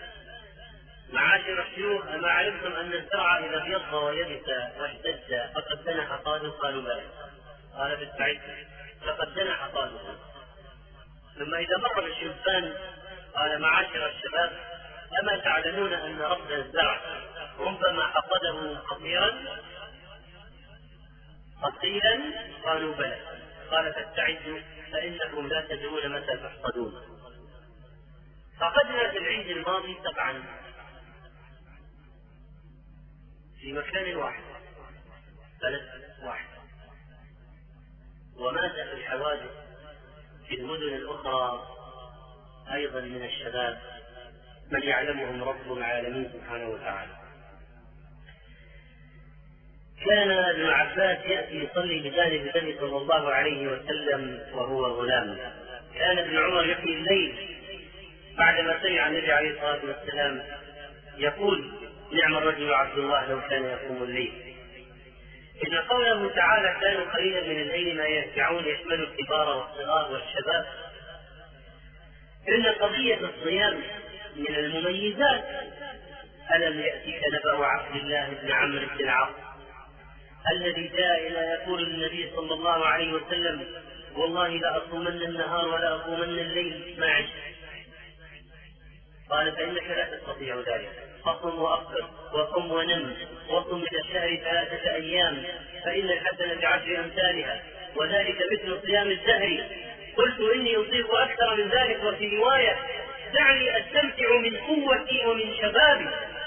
معاشر الشيوخ، أما علمتم أن الزرع إذا ابيض ويبس واحتج فقد دنا حصاده؟ قالوا: بلى. قال: بالتعد فقد دنا حصاده. ثم إذا مر بالشيبان قال: معاشر الشباب، أما تعلمون أن رب الزرع ربما حصده قصيرا قصيرا؟ قالوا: بلى. قال: فاستعدوا فإنكم لا تدرون متى تحصدون. فقدنا في العيد الماضي سبعا في مكان واحد، بلد واحد، ومات في الحوادث في المدن الأخرى أيضا من الشباب من يعلمهم رب العالمين سبحانه وتعالى. كان ابن عباس يأتي يصلي بجانب النبي صلى الله عليه وسلم وهو غلام. كان ابن عمر يحيي الليل بعدما سمع النبي عليه الصلاة والسلام يقول: نعم الرجل عبد الله لو كان يقوم الليل. إن قوله تعالى: كانوا قليلا من الليل ما يهجعون يشمل الكبار والصغار والشباب. إن قضية الصيام من المميزات. ألم يأتك نبأ عبد الله بن عمرو بن العاص الذي جاء إلى يقول النبي صلى الله عليه وسلم: والله لا أصومن النهار ولا أقومن الليل ما عشت. قال: فإنك لا تستطيع ذلك، فصم وأفطر وقم ونم وصم من الشهر ثلاثة أيام فإن الحسنة بعشر أمثالها وذلك مثل صيام الدهر. قلت: إني أطيق أكثر من ذلك. وفي رواية: دعني أستمتع من قوتي ومن شبابي.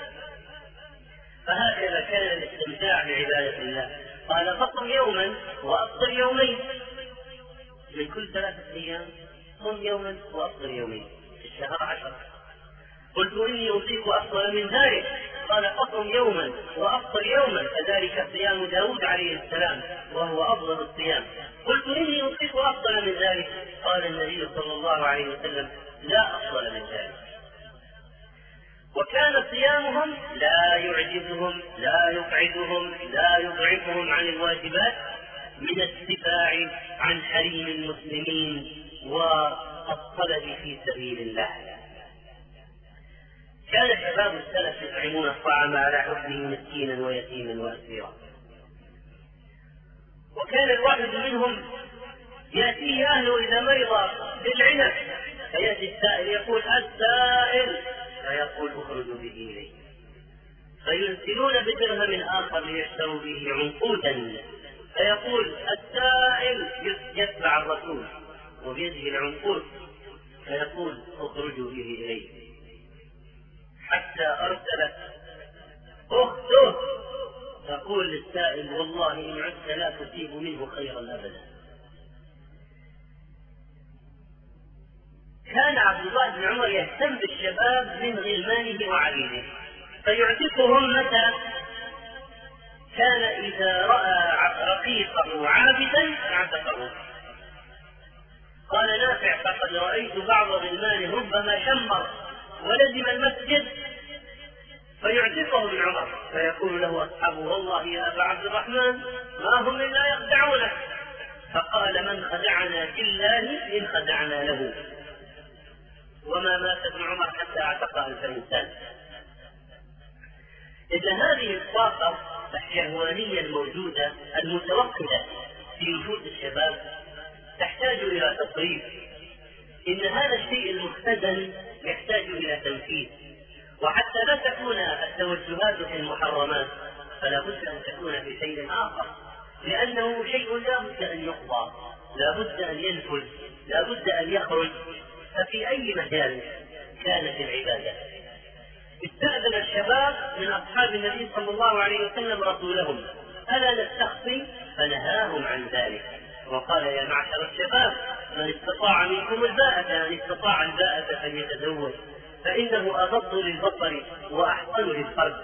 فهكذا كان الاستمتاع بعبادة الله. قال: فصم يوما وأفطر يومين، من كل ثلاثة أيام صم يوما وأفطر يومين، في الشهر عشر. قلت: إني أطيق أفضل من ذلك. قال: فصم يوما وأفطر يوما، فذلك صيام داود عليه السلام وهو أفضل الصيام. قلت: إني أطيق أفضل من ذلك. قال النبي صلى الله عليه وسلم: لا أفضل من ذلك. وكان صيامهم لا يعجزهم لا يبعدهم لا يضعفهم عن الواجبات من الدفاع عن حريم المسلمين والطلب في سبيل الله. كان شباب السلف يطعمون الطعام على حبه مسكينا ويتيما واسيرا. وكان الواحد منهم ياتيه اهله اذا مرض بالعنب فياتي السائل يقول السائل، فيقول اخرجوا به اليه، فيرسلون بدرهم اخر ليشتروا به عنقودا، فيقول السائل يتبع الرسول وبيده العنقود فيقول اخرجوا به اليه، حتى ارسلت اخته تقول للسائل والله ان عدت لا تصيب منه خيرا ابدا. كان عبد الله بن عمر يهتم بالشباب من غلمانه وعبيده فيعتقهم متى كان اذا راى رقيقه عابدا اعتقه. قال نافع فقد رايت بعض غلمانه ربما شمر ولزم المسجد فيعتقه ابن عمر فيقول له اصحابه والله يا ابا عبد الرحمن ما هم الا يخدعونك، فقال من خدعنا بالله ان خدعنا له. وما مات ابن عمر حتى اعتق الف انسان. إذا هذه الطاقة الشهوانية الموجودة المتوقدة في نفوس الشباب تحتاج إلى تصريف. إن هذا الشيء المختزن يحتاج إلى تنفيذ، وحتى لا تكون التوجهات في المحرمات فلا بد أن تكون في شيء آخر، لأنه شيء لا بد أن يقضى، لا بد أن ينفذ، لا بد أن يخرج. ففي أي مجال كانت العبادة. استأذن الشباب من أصحاب النبي صلى الله عليه وسلم رسولهم ألا نستخفي، فنهاهم عن ذلك وقال يا معشر الشباب من استطاع منكم الباءة من استطاع الباءة فليتزوج فإنه أغض للبصر وأحصن للفرج.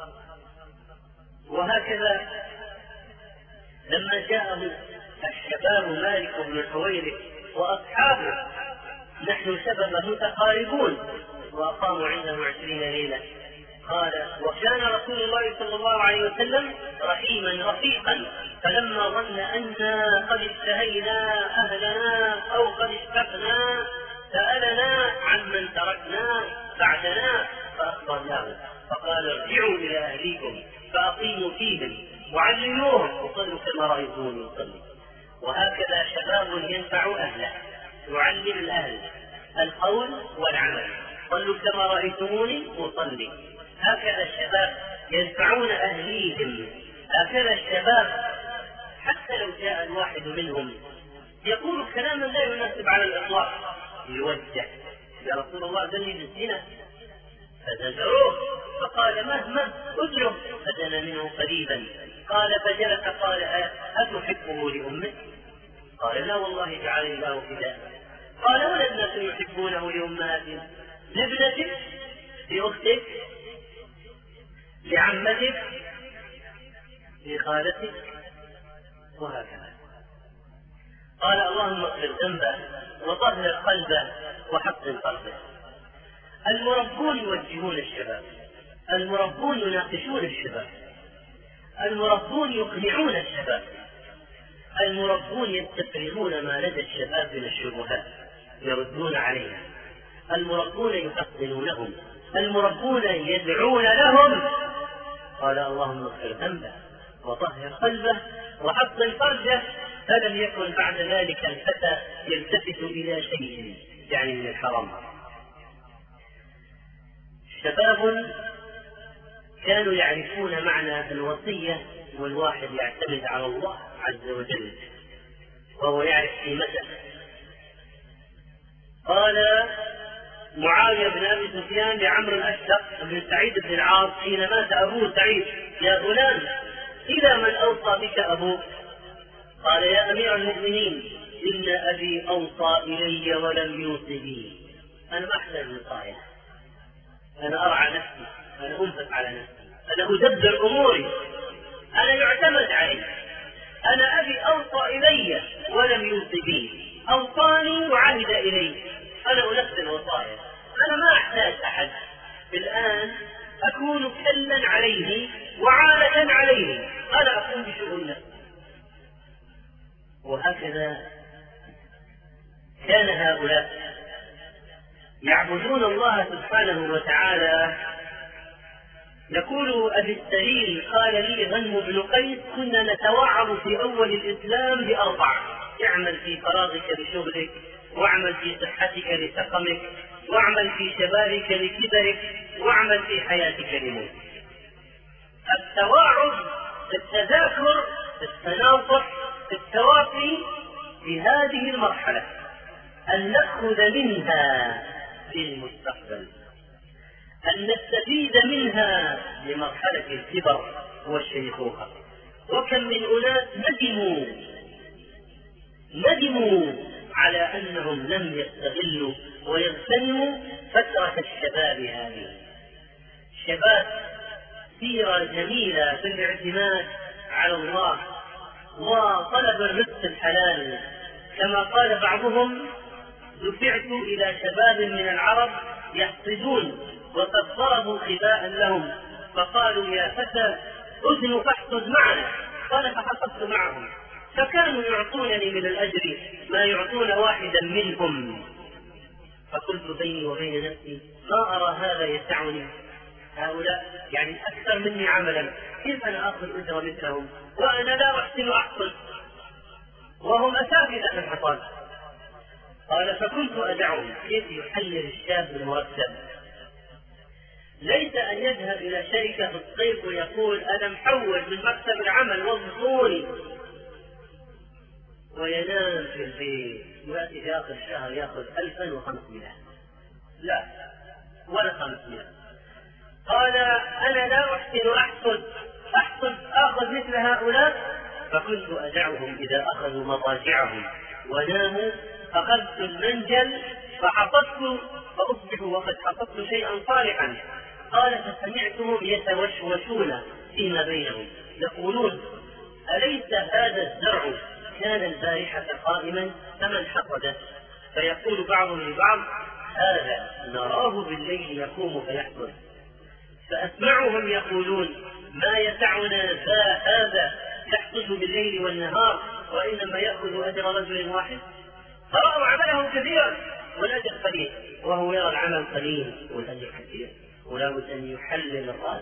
وهكذا لما جاءه الشباب مالك بن الحويرث وأصحابه نحن شباب متقاربون وأقاموا عنده عشرين ليلة، قال وكان رسول الله صلى الله عليه وسلم رحيما رفيقا فلما ظن أنا قد اشتهينا أهلنا أو قد اشتقنا سألنا عمن تركنا بعدنا فأخبرناه فقال ارجعوا إلى أهليكم فأقيموا فيهم وعلموهم وصلوا كما رأيتموني أصلي. وهكذا شباب ينفع أهله يعلم الأهل القول والعمل، صلوا كما رأيتموني أصلي. هكذا الشباب ينفعون أهليهم، هكذا الشباب حتى لو جاء الواحد منهم يقول كلاما لا يناسب على الإطلاق يوجه يا رسول الله دلني بالزنا فزجروه فقال مهما أجره فدنا منه قريبا قال فجلس قال أتحبه لأمك؟ قال لا والله جعل الله فداء. قال ولا الناس يحبونه لأمهاتهم؟ لابنتك لأختك لعمتك لخالتك وهكذا. قال اللهم اغفر ذنبه وطهر قلبه وحسن قلبه. المربون يوجهون الشباب، المربون يناقشون الشباب، المربون يقنعون الشباب، المربون يستفرغون ما لدى الشباب من الشبهات يردون عليها، المربون يحصنونهم، المربون يدعون لهم. قال اللهم اغفر ذنبه وطهر قلبه وحصن فرجه. فلم يكن بعد ذلك الفتى يلتفت إلى شيء يعني من الحرام. شباب كانوا يعرفون معنى الوصية والواحد يعتمد على الله عز وجل وهو يعرف قيمته. قال معاوية بن أبي سفيان لعمرو الأشدق بن سعيد بن العاص حين مات أبوه سعيد يا غلام إلى من أوصى بك أبوك؟ قال يا أمير المؤمنين إن أبي أوصى إلي ولم يوصي بي. أنا ما أحتاج نصائح، أنا أرعى نفسي، أنا أنفق على نفسي، أنا أدبر أموري، أنا يعتمد علي. أنا أبي أوصى إلي ولم يوصي بي، أوصاني وعهد إلي، أنا أنفذ الوصايا، أنا ما أحتاج أحد الآن أكون كلا عليه وعالة عليه، أنا أقوم بشؤون نفسي. وهكذا كان هؤلاء يعبدون الله سبحانه وتعالى. يقول أبي السليل: قال لي غنم بن قيس: كنا نتوعظ في أول الإسلام بأربع: اعمل في فراغك لشغلك، واعمل في صحتك لسقمك، واعمل في شبابك لكبرك، واعمل في حياتك لموتك. التواعظ، التذاكر، التناصح، التوافي في هذه المرحلة أن نأخذ منها للمستقبل، أن نستفيد منها لمرحلة الكبر والشيخوخة. وكم من أناس ندموا ندموا على أنهم لم يستغلوا ويغتنموا فترة الشباب هذه. الشباب سيرة جميلة في الاعتماد على الله وطلب الرزق الحلال، كما قال بعضهم: دفعت إلى شباب من العرب يحصدون وقد ضربوا خباء لهم، فقالوا: يا فتى أذن فاحصد معنا. قال: فحصدت معهم، فكانوا يعطونني من الأجر ما يعطون واحدا منهم. فقلت بيني وبين نفسي: ما أرى هذا يسعني، هؤلاء يعني أكثر مني عملا، كيف أنا آخذ أجر مثلهم وأنا لا أحسن أحصد وهم أساتذة في الحصاد؟ قال: فكنت أدعهم. كيف يحلل الشاب المرتب؟ ليس أن يذهب إلى شركة في الصيف ويقول: أنا محول من مكتب العمل وظفوني، وينام في البيت ويأتي في آخر الشهر يأخذ ألفا وخمسمائة، لا ولا خمسمائة. قال: أنا لا أحسن أحصد أحصد آخذ مثل هؤلاء. فكنت أدعهم إذا أخذوا مضاجعهم وناموا، أخذت المنجل فحصدت فأصبحوا وقد حصدت شيئا صالحا. قال: فسمعتهم يتوشوشون فيما بينهم يقولون: أليس هذا الزرع كان البارحة قائما فمن حصده؟ فيقول بعضهم لبعض: هذا نراه بالليل يقوم فيحصد. فأسمعهم يقولون: ما يسعنا ذا هذا يحصد بالليل والنهار وإنما يأخذ أجر رجل واحد. فرأوا عمله كثيرا والأجر قليل، وهو يرى العمل قليل والأجر كثير، ولا بد أن يحلل الرأس.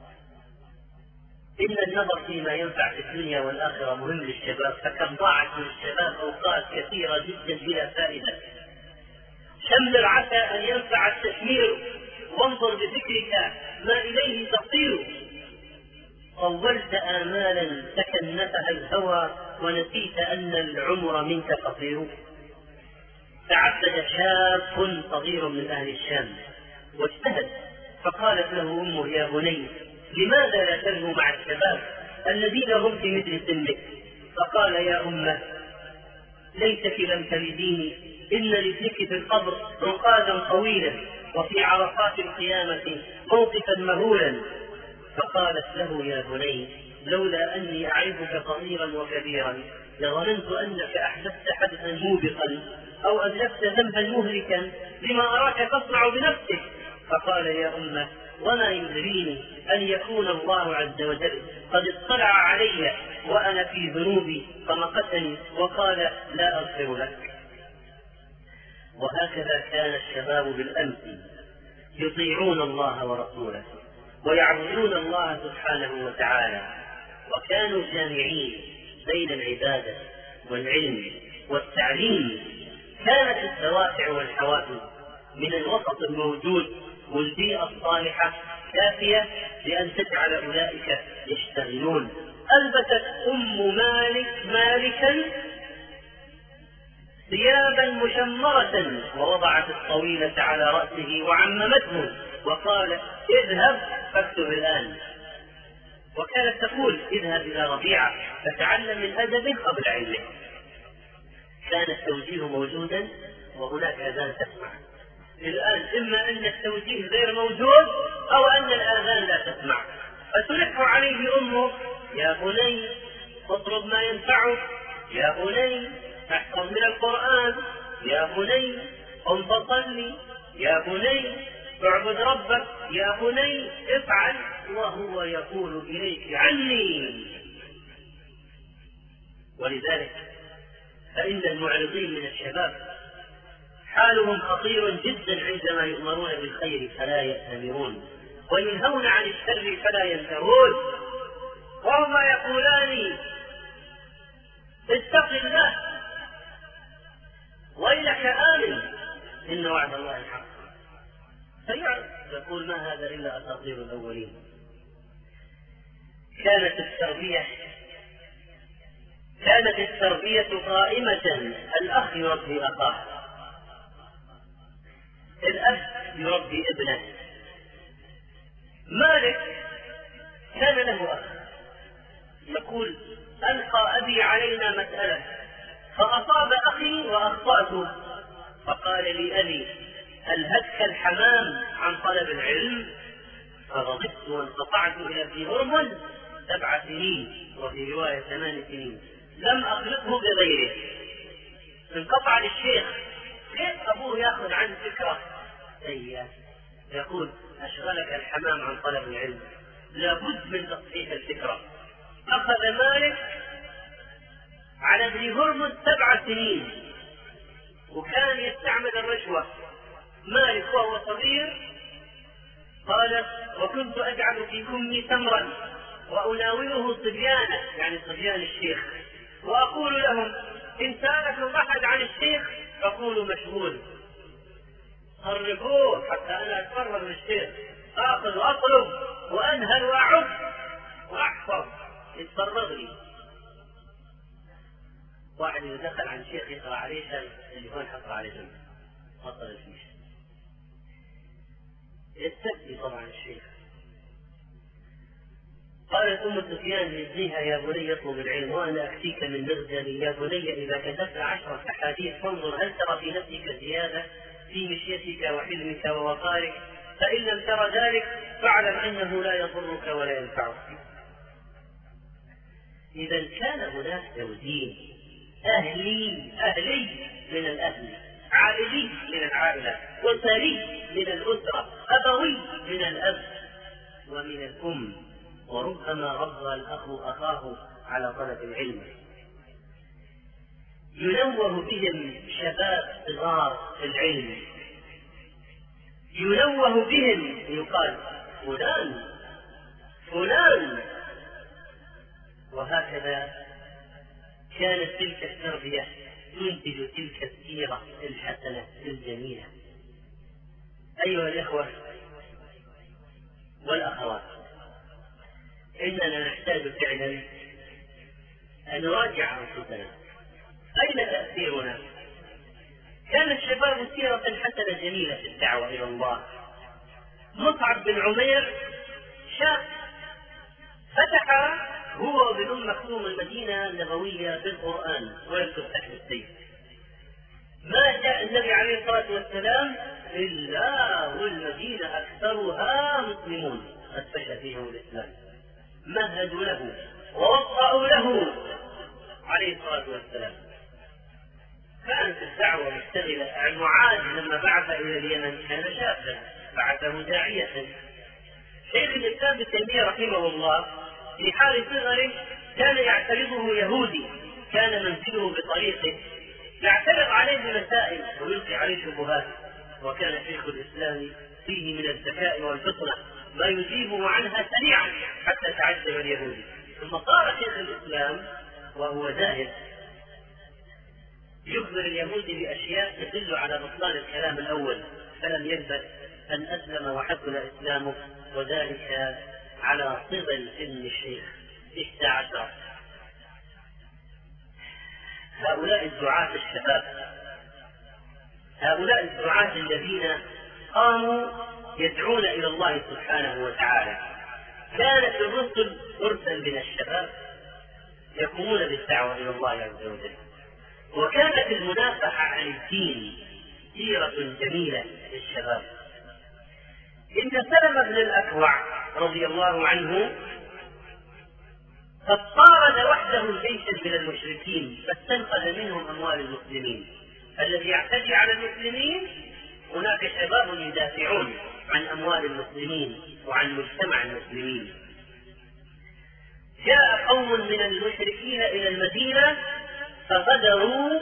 إن النظر فيما ينفع في الدنيا والآخرة مهم للشباب، فكم ضاعت من الشباب أوقات كثيرة جدا بلا فائدة. شمر عسى أن ينفع التشمير، وانظر بفكرك ما إليه تصير. طولت آمالا تكنفها الهوى ونسيت أن العمر منك قصير. تعبد شاب صغير من أهل الشام واجتهد، فقالت له أمه: يا بني، لماذا لا تلهو مع الشباب الذين هم في مثل سنك؟ فقال: يا أمه، ليتك لم تلديني، إن لابنك في القبر رقادا طويلا، وفي عرصات القيامة موقفا مهولا. فقالت له: يا بني، لولا أني أعرفك صغيرا وكبيرا لظننت أنك أحدثت حدثا موبقا أو أذنبت ذنبا مهلكا لما أراك تصنع بنفسك. فقال: يا أمه، وما يدريني أن يكون الله عز وجل قد اطلع علي وأنا في ذنوبي فمقتني وقال: لا أغفر لك. وهكذا كان الشباب بالأمس يطيعون الله ورسوله ويعبدون الله سبحانه وتعالى، وكانوا جامعين بين العبادة والعلم والتعليم. كانت الدوافع والحوافز من الوسط الموجود والبيئة الصالحة كافية لأن تجعل أولئك يشتغلون. ألبست أم مالك مالكا ثيابا مشمرة ووضعت الطويلة على رأسه وعممته وقالت: اذهب فاكتب الآن. وكانت تقول: اذهب إلى ربيعة فتعلم من أدب قبل علمه. كان التوجيه موجودا وهناك أذان تسمع. الآن إما أن التوجيه غير موجود أو أن الآذان لا تسمع، فتلح عليه أمه: يا بني، اطلب ما ينفعك، يا بني، احفظ من القرآن، يا بني، قم فصلي، يا بني، اعبد ربك. يا بني افعل وهو يقول إليك عني. ولذلك فإن المعرضين من الشباب حالهم خطير جدا عندما يؤمرون بالخير فلا يأتمرون وينهون عن الشر فلا ينتهون، وهما يقولان اتق الله ويلك آمن إن وعد الله حق، فيعرض يقول ما هذا إلا أساطير الأولين. كانت التربية كانت التربية قائمة، الأخ يربي أخاه، الأب يربي ابنه. مالك كان له أخ يقول ألقى أبي علينا مسألة فأصاب أخي وأخطأت، فقال لي أبي ألهتك الحمام عن طلب العلم؟ فغضبت وانقطعت إلى ابن هرمز سبع سنين وفي رواية ثمان سنين لم أخلقه بغيره. انقطع للشيخ، كيف أبوه يأخذ عنه فكرة سيئة؟ يقول أشغلك الحمام عن طلب العلم، لابد من تصحيح الفكرة. أخذ مالك على ابن هرمز سبع سنين وكان يستعمل الرشوة. مالك وهو صغير قال وكنت أجعل في كمي تمرا وأناوله صبيانه، يعني صبيان الشيخ، وأقول لهم إن سألكم أحد عن الشيخ فقولوا مشغول. صرفوه حتى أنا أتفرغ للشيخ، آخذ وأطلب وأنهل وأعد وأحفظ يتفرغ لي. واحد إذا دخل عن الشيخ يقرأ عليه شيء اللي هو يحط عليه شيء حط الفيش يستفتي طبعا الشيخ. قالت أم سفيان لابنها يا بني اطلب العلم وأنا أكفيك من مغزلي. يا بني إذا كتبت عشرة أحاديث فانظر هل ترى في نفسك زيادة في مشيتك وحلمك ووقارك، فإن لم تر ذلك فاعلم أنه لا يضرك ولا ينفعك. إذا كان هناك زوجين، أهلي أهلي من الأهل، عائلي من العائلة، أسري من الأسرة، أبوي من الأب ومن الأم. وربما ربى الأخ أخاه على طلب العلم. ينوه بهم شباب صغار في العلم، ينوه بهم يقال فلان فلان. وهكذا كانت تلك التربية تنتج تلك السيرة الحسنة الجميلة. أيها الإخوة والأخوات، إننا نحتاج فعلا أن نراجع أنفسنا، أين تأثيرنا؟ كان الشباب سيرة حسنة جميلة في الدعوة إلى الله. مصعب بن عمير شاب فتح هو وابن أم مكتوم المدينة النبوية بالقرآن ويكتب تحت السيف. ما جاء النبي عليه الصلاة والسلام إلا والمدينة أكثرها مسلمون قد فشى فيهم الإسلام، مهدوا له ووصأوا له عليه الصلاة والسلام. كانت الدعوة مشتغلة. معاذ لما بعث إلى اليمن كان شابا بعثه داعية. شيخ الإسلام ابن تيمية رحمه الله في حال صغره كان يعترضه يهودي كان منزله بطريقه، يعترض عليه بمسائل ويلقي عليه شبهات، وكان شيخ الإسلام فيه من الذكاء والفطنة ما يجيبه عنها سريعا حتى تعجب اليهودي. ثم صار شيخ الإسلام وهو زاهد يخبر اليهود بأشياء تدل على بطلان الكلام الأول، فلم يلبث أن أسلم وحسن إسلامه، وذلك على صغر سن الشيخ إحدى عشر. هؤلاء الدعاة الشباب، هؤلاء الدعاة الذين قاموا يدعون إلى الله سبحانه وتعالى، كانت الرسل أرسل من الشباب يقومون بالدعوة إلى الله عز وجل. وكانت المنافحة عن الدين سيرة جميلة للشباب. إن سلمة بن الأكوع رضي الله عنه قد طارد وحده جيشا من المشركين فاستنقذ منهم أموال المسلمين. الذي يعتدي على المسلمين هناك شباب يدافعون عن أموال المسلمين وعن مجتمع المسلمين. جاء قوم من المشركين إلى المدينة فغدروا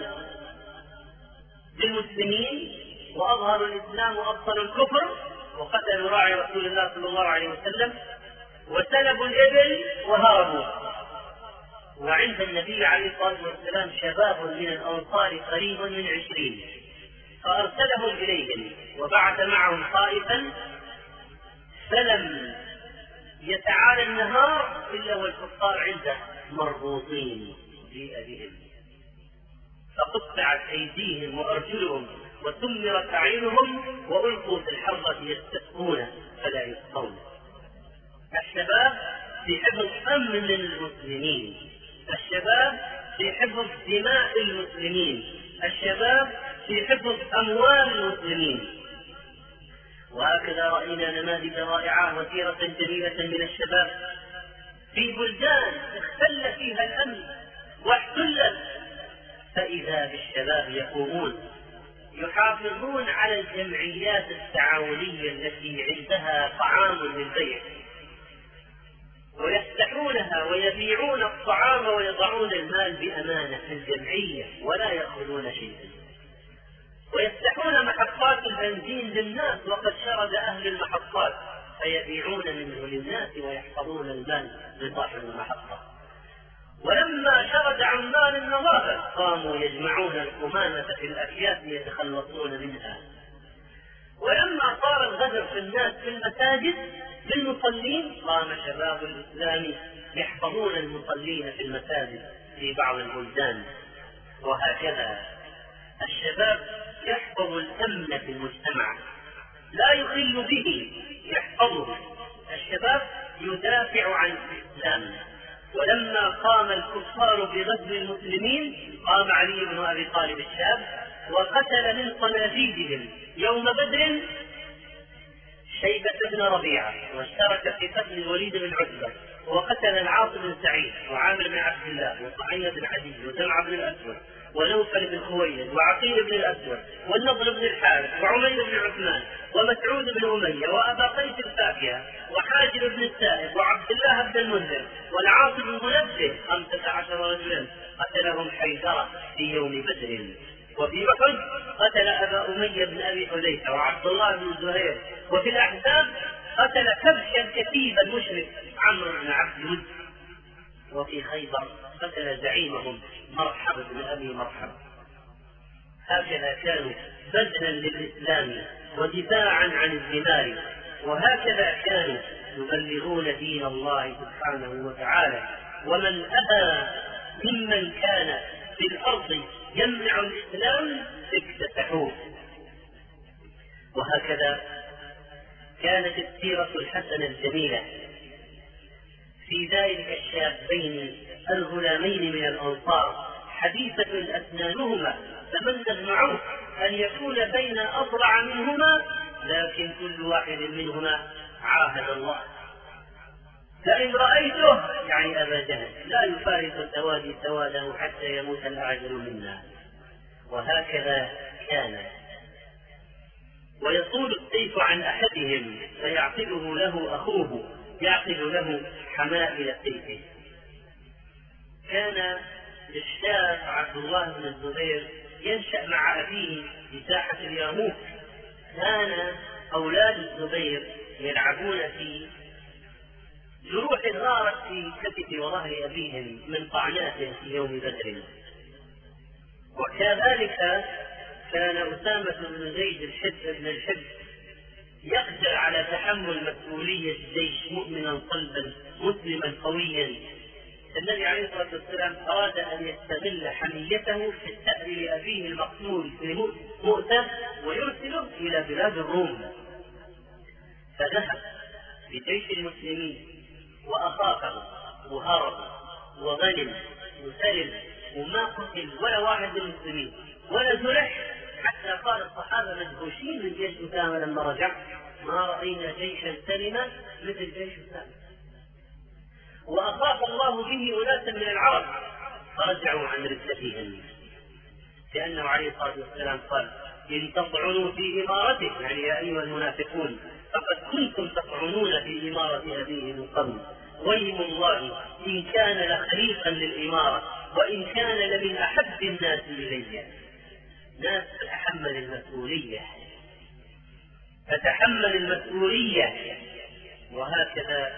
بالمسلمين وأظهروا الإسلام وأبطلوا الكفر، وقتلوا راعي رسول الله صلى الله عليه وسلم وسلبوا الإبل وهربوا. وعند النبي عليه الصلاة والسلام شباب من الأنصار قريب من عشرين، فأرسلهم إليهم وبعث معهم طائفا، فلم يتعالى النهار إلا والكفار عنده مربوطين في أيديهم، فقطعت أيديهم وأرجلهم وسمرت أعينهم وألقوا في الحرة يستسقون فلا يسقون. الشباب في حفظ أمن المسلمين، الشباب في حفظ دماء المسلمين، الشباب في حفظ أموال المسلمين. وهكذا رأينا نماذج رائعة وسيرة جميلة من الشباب في بلدان اختل فيها الأمن واحتلت، فإذا بالشباب يقومون يحافظون على الجمعيات التعاونية التي عندها طعام للبيع، ويفتحونها ويبيعون الطعام ويضعون المال بأمانة في الجمعية ولا يأخذون شيئا، ويفتحون محطات البنزين للناس وقد شرد أهل المحطات فيبيعون منه للناس ويحفظون المال لصاحب المحطة. ولما شرد عمال النظافة قاموا يجمعون القمامة في الأكياس ليتخلصون منها. ولما صار الغدر في الناس في المساجد بالمصلين قام شباب الإسلام يحفظون المصلين في المساجد في بعض البلدان. وهكذا الشباب يحفظ الأمن في المجتمع، لا يخل به، يحفظه. الشباب يدافع عن الإسلام. ولما قام الكفار بغزو المسلمين قام علي بن أبي طالب الشاب وقتل من صناديدهم يوم بدر شيبة بن ربيعة، واشترك في قتل الوليد بن عتبة، وقتل العاص بن سعيد وعامر بن عبد الله وصعيد بن عدي وزمع بن الأسود ونوفل بن خويلد وعقيل بن الأسود والنضر بن الحارث وعمير بن عثمان ومسعود بن أمية وأبا قيس الفاكهة وحاجب بن السائب وعبد الله بن المنذر والعاص بن منبه، خمسة عشر رجلا قتلهم حيدرة في يوم بدر. وفي أحد قتل أبا أمية بن أبي حذيفة وعبد الله بن الزهير. وفي الأحزاب قتل كبش الكتيب المشرك عمرو بن عبد ود. وفي خيبر قتل زعيمهم مرحب بن أبي مرحب. هكذا كانوا بذلا للإسلام ودفاعا عن الدماء، وهكذا كانوا يبلغون دين الله سبحانه وتعالى. ومن أبى ممن كان في الأرض يمنع الإسلام اكتسحوه. وهكذا كانت السيرة الحسنة الجميلة في ذلك الشابين الغلامين من الأنصار حديثة أسنانهما، تمنى ابن عوف أن يكون بين أضرع منهما، لكن كل واحد منهما عاهد الله لئن رأيته يعني أبا جهل لا يفارق سوادي سواده حتى يموت الأعجل منا. وهكذا كان. ويطول السيف عن أحدهم فيعقده له أخوه يعقد له حمائل سيفه. كان الشاب عبد الله بن الزبير ينشأ مع أبيه بساحة اليرموك. كان أولاد الزبير يلعبون في جروح غارت في كتف وظهر أبيهم من طعناته في يوم بدر. وكذلك كان أسامة بن زيد الحب بن الحب يقدر على تحمل مسؤولية الجيش مؤمنا صلبا مسلما قويا. النبي عليه الصلاة والسلام أراد أن يستغل حميته في الثأر لأبيه المقتول في مؤتة ويرسله إلى بلاد الروم، فذهب بجيش المسلمين وأخافه وهرب وغنم وسلم وما قتل ولا واحد من المسلمين ولا جرح، حتى قال الصحابة مدهوشين من جيش أسامة لما رجع ما رأينا جيشا سلم مثل جيش أسامة. وأخاف الله به أناسا من العرب فرجعوا عن ردتهم، لأنه عليه الصلاة والسلام قال إن تطعنوا في إمارته يعني يا أيها المنافقون فقد كنتم تطعنون في إمارة أبيه من قبل، ويم الله إن كان لخليقا للإمارة وإن كان لمن أحب الناس إلي. ناس تتحمل المسؤولية، تتحمل المسؤولية، وهكذا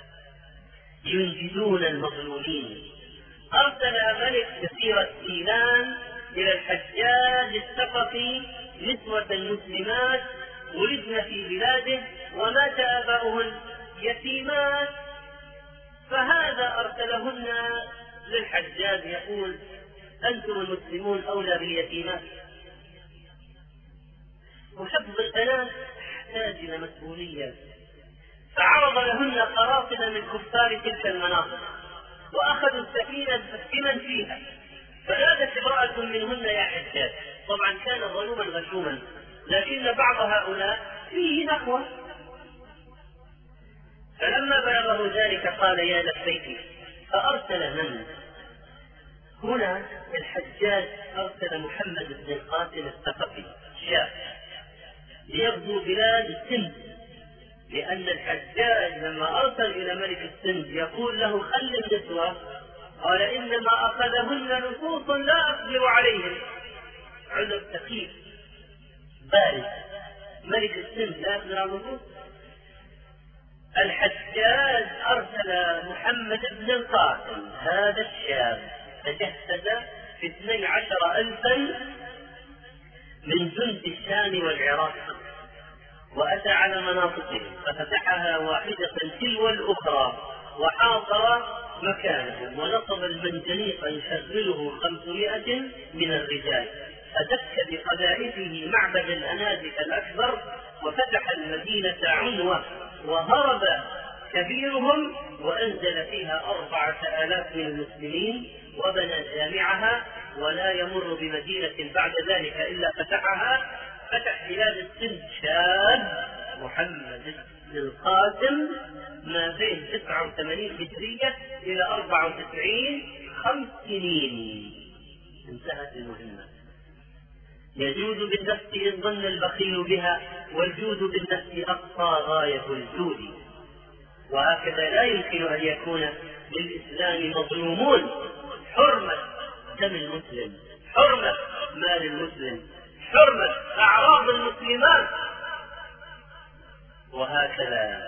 ينجدون المظلومين. أرسل ملك كثير سيلان إلى الحجاج الثقفي نسوة مسلمات ولدن في بلاده ومات آباؤهن يتيمات، فهذا أرسلهن للحجاج يقول أنتم المسلمون أولى باليتيمات، وحفظ البنات يحتاج إلى مسؤولية. فعرض لهن قراصنة من كفار تلك المناطق وأخذوا السفينة بمن فيها، فنادت امرأة منهن يا حجاج. طبعا كان ظلوما غشوما، لكن بعض هؤلاء فيه نخوة، فلما بلغه ذلك قال يا لبيك، فأرسل من هنا الحجاج أرسل محمد بن القاسم الثقفي شاب ليغزو بلاد السند، لأن الحجاج لما أرسل إلى ملك السند يقول له خل النسوة، قال إنما أخذهن نصوص لا أقدر عليهم، عذر سخيف بارد، ملك السند لا يقدر على النصوص. الحجاج أرسل محمد بن القاسم هذا الشاب، تجهز في اثني عشر ألفا من جند الشام والعراق، وأتى على مناطقهم ففتحها واحدة تلو الأخرى وحاصر مكانهم ونصب المنجنيق يشغله خمسمائة من الرجال، فدك بقذائفه معبد الأنازك الأكبر وفتح المدينة عنوة، وهرب كبيرهم وأنزل فيها أربعة آلاف من المسلمين وبنى جامعها، ولا يمر بمدينة بعد ذلك إلا فتحها. فتح بلاد السند شاب محمد بن القاسم ما بين تسعة وثمانين هجرية إلى أربعة وتسعين، خمس سنين انتهت المهمة. يجود بالنفس إن ظن البخيل بها، والجود بالنفس أقصى غاية الجود. وهكذا لا يمكن أن يكون للإسلام مظلومون، حرمة دم المسلم، حرمة مال المسلم، حرمة أعراض المسلمات. وهكذا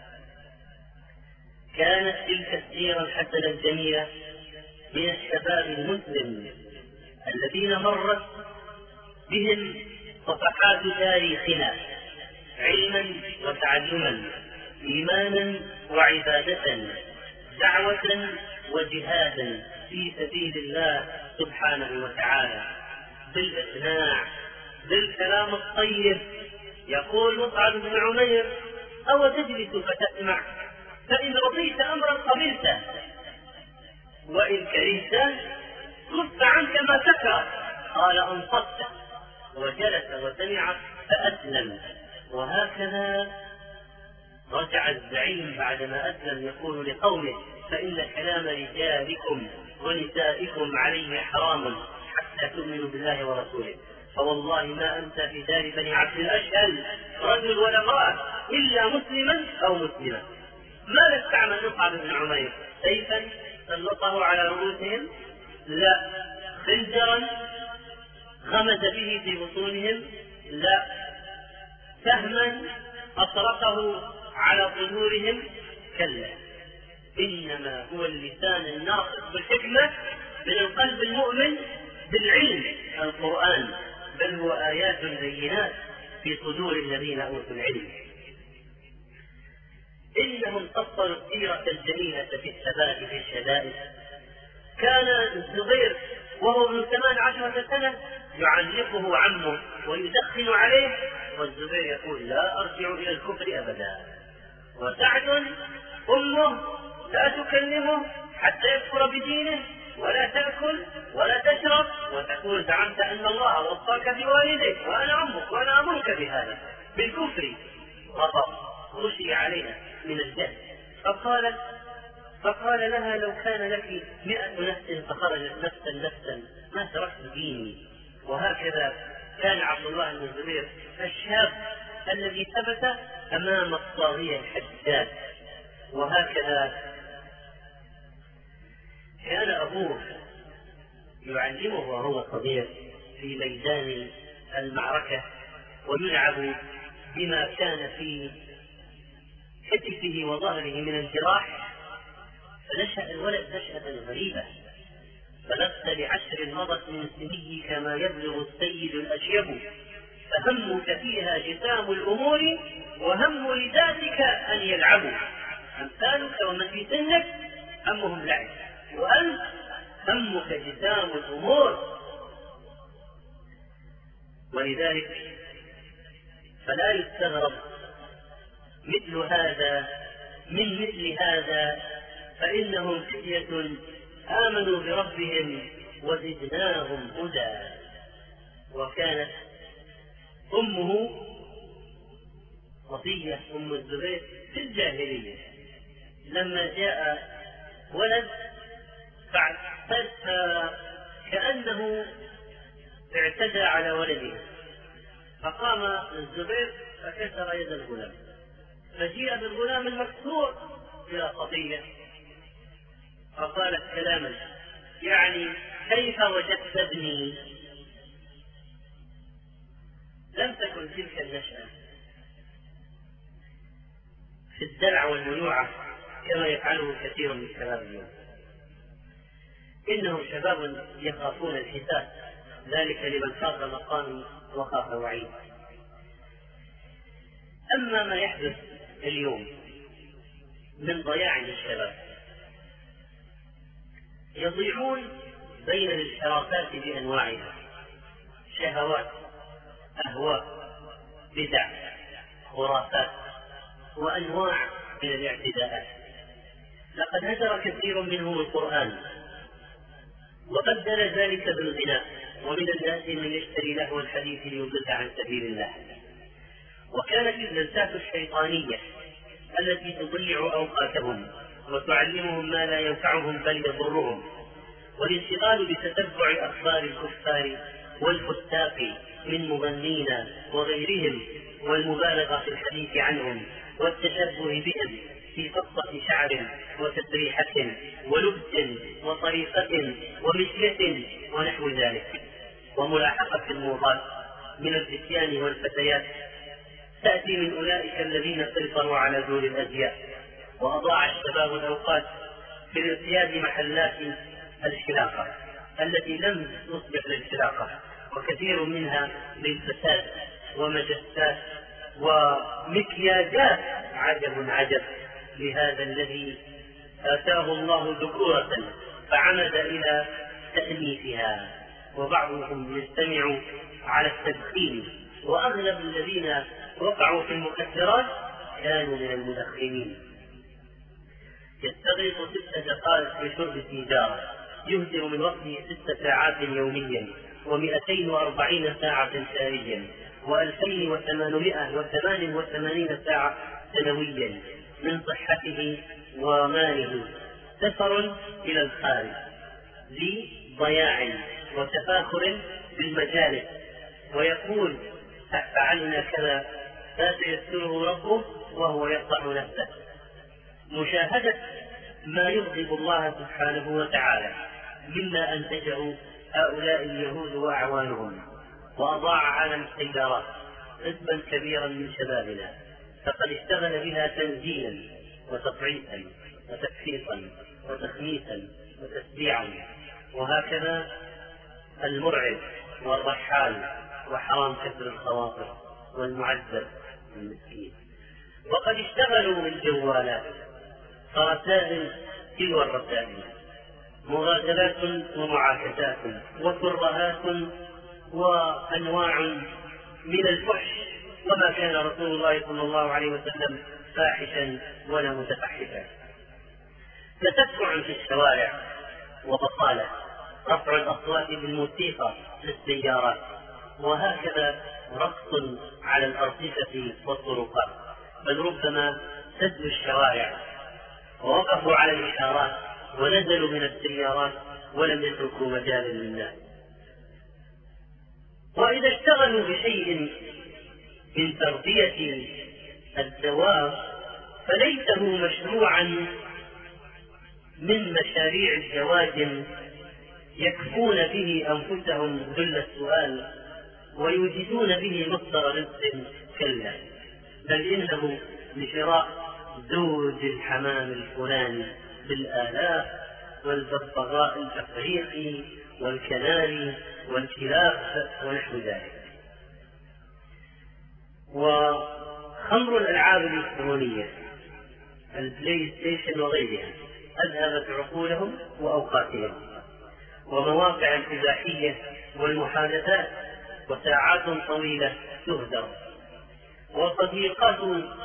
كانت تلك السيرة الحسنة الجميلة من الشباب المسلم الذين مرت بهم صفحات تاريخنا علما وتعلما، إيمانا وعبادة، دعوة وجهادا في سبيل الله سبحانه وتعالى، بالإقناع، بالكلام الطيب. يقول مصعب بن عمير أو تجلس فتسمع، فإن رضيت أمرا قبلته وإن كرهته كف عنك ما تكره. قال أنصت وجلس وسمع فأسلم. وهكذا رجع الزعيم بعدما أسلم يقول لقومه فإن كلام رجالكم ونسائكم عليه حرام حتى تؤمنوا بالله ورسوله، فوالله ما أنت في دار بني عبد الأشهل رجل ولا امرأة إلا مسلما أو مسلمة. ماذا استعمل مصعب بن عمير؟ سيفا سلطه على رؤوسهم؟ لا. خنجرا غمز به في بطونهم؟ لا. سهما أطرقه على صدورهم؟ كلا، إنما هو اللسان الناطق بالحكمة من القلب المؤمن بالعلم القرآن، بل هو آيات بينات في صدور الذين أوتوا العلم. إنهم قصروا السيرة الجميلة في الثبات في الشدائد. كان الزبير وهو ابن ثمان عشرة سنة يعنفه عمه ويدخن عليه، والزبير يقول لا أرجع إلى الكفر أبدا. وسعد أمه لا تكلمه حتى يكفر بدينه، ولا تأكل ولا تشرب، وتقول زعمت أن الله وصاك بوالديك وأنا عمك وأنا أمرك بهذا بالكفر. غضب خشي عليها من الجهل، فقالت فقال لها لو كان لك مئة نفس فخرجت نفسا نفسا ما تركت ديني. وهكذا كان عبد الله بن الزبير الشاب الذي ثبت أمام الطاغية الحداد. وهكذا كان أبوه يعلمه وهو صغير في ميدان المعركة، ويلعب بما كان في كتفه وظهره من الجراح، فنشأ الولد نشأة غريبة. بلغت لعشر مضت من سنه كما يبلغ السيد الأشيب، فهمك فيها جسام الأمور وهم لذاتك أن يلعبوا. أمثالك ومن في سنك همهم لعب، وأنت همك جسام الأمور. ولذلك فلا يستغرب مثل هذا من مثل هذا، فإنهم فتية آمنوا بربهم وزدناهم هدى. وكانت أمه صفية أم الزبير في الجاهلية لما جاء ولد كأنه اعتدى على ولده، فقام الزبير فكسر يد الغلام، فجيء بالغلام المكسور إلى صفية فقالت كلاما يعني كيف وجدت ابني؟ لم تكن تلك النشأة في الدلع والمنوعة كما يفعله كثير من الشباب اليوم. إنهم شباب يخافون الحساب، ذلك لمن خاف مقامي وخاف وعيد. أما ما يحدث اليوم من ضياع للشباب، يضيعون بين الانحرافات بأنواعها، شهوات، أهواء، بدع، خرافات، وأنواع من الاعتداءات. لقد هجر كثير منهم القرآن وبدل ذلك بالغناء، ومن الناس من يشتري لهو الحديث ليضل عن سبيل الله. وكانت اللذات الشيطانية التي تضيع أوقاتهم وتعلمهم ما لا ينفعهم بل يضرهم، والانشغال بتتبع أخبار الكفار والفساق من مغنين وغيرهم، والمبالغة في الحديث عنهم والتشبه بهم في قصة شعر وتسريحة ولبس وطريقة ومشية ونحو ذلك، وملاحقة الموضات من الفتيان والفتيات تأتي من أولئك الذين سيطروا على ذور الأزياء، وأضاع الشباب الأوقات في الارتياد محلات الحلاقة التي لم تصبح للحلاقة، وكثير منها للفساد ومجسات ومكياجات. عجب عجب لهذا الذي آتاه الله ذكورة فعمد إلى تأنيثها، وبعضهم يجتمع على التدخين، وأغلب الذين وقعوا في المكثرات كانوا من المدخنين. يستغرق ست دقائق في شرب سيجارة، يهدر من وقته ست ساعات يوميا، ومئتين وأربعين ساعة شهريا، وألفين وثمانمائة وثمان وثمانين ساعة سنويا من صحته وماله. سفر إلى الخارج لضياع وتفاخر بالمجالس، ويقول فعلنا كذا لا سيسره ربه وهو يقطع نفسه. مشاهدة ما يغضب الله سبحانه وتعالى مما أنتجه هؤلاء اليهود وأعوانهم، وأضاع عالم السيارات قسما كبيرا من شبابنا، فقد اشتغل بها تنزيلا وتطعيسا وتكفيصا وتخميسا وتسبيعا، وهكذا المرعب والرحال وحرام كسر الخواطر والمعذب المسكين. وقد اشتغلوا بالجوالات فرسائل تلو الرسائل، مغازلات ومعاكسات وكرهات وأنواع من الفحش، وما كان رسول الله صلى الله عليه وسلم فاحشا ولا متفحشا. تتبع في الشوارع وبطالة، رفع الأصوات بالموسيقى في السيارات، وهكذا رقص على الأرصفة والطرقات، بل ربما سدوا الشوارع ووقفوا على الإشارات ونزلوا من السيارات ولم يتركوا مجالا للناس. وإذا اشتغلوا بشيء من تربية الدواب فليته مشروعا من مشاريع الزواج يكفون به أنفسهم ذل السؤال ويوجدون به مصدر رزق، كلا، بل إنه لشراء زوج الحمام الفلاني بالآلاف والببغاء الأفريقي والكناري والكلاب ونحو ذلك. وخمر الألعاب الإلكترونية البلاي ستيشن وغيرها أذهبت عقولهم وأوقاتهم، ومواقع الإباحية والمحادثات وساعات طويلة تهدر، وصديقات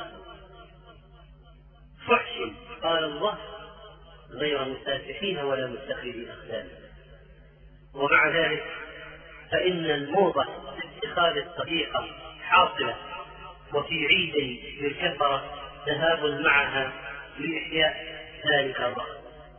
فحش قال الله غير مسافحين ولا متخذي أخدان. ومع ذلك فإن الموضة اتخاذ الصديقة حاصلة، وفي عيد للكفرة ذهاب معها لإحياء ذلك الرأس.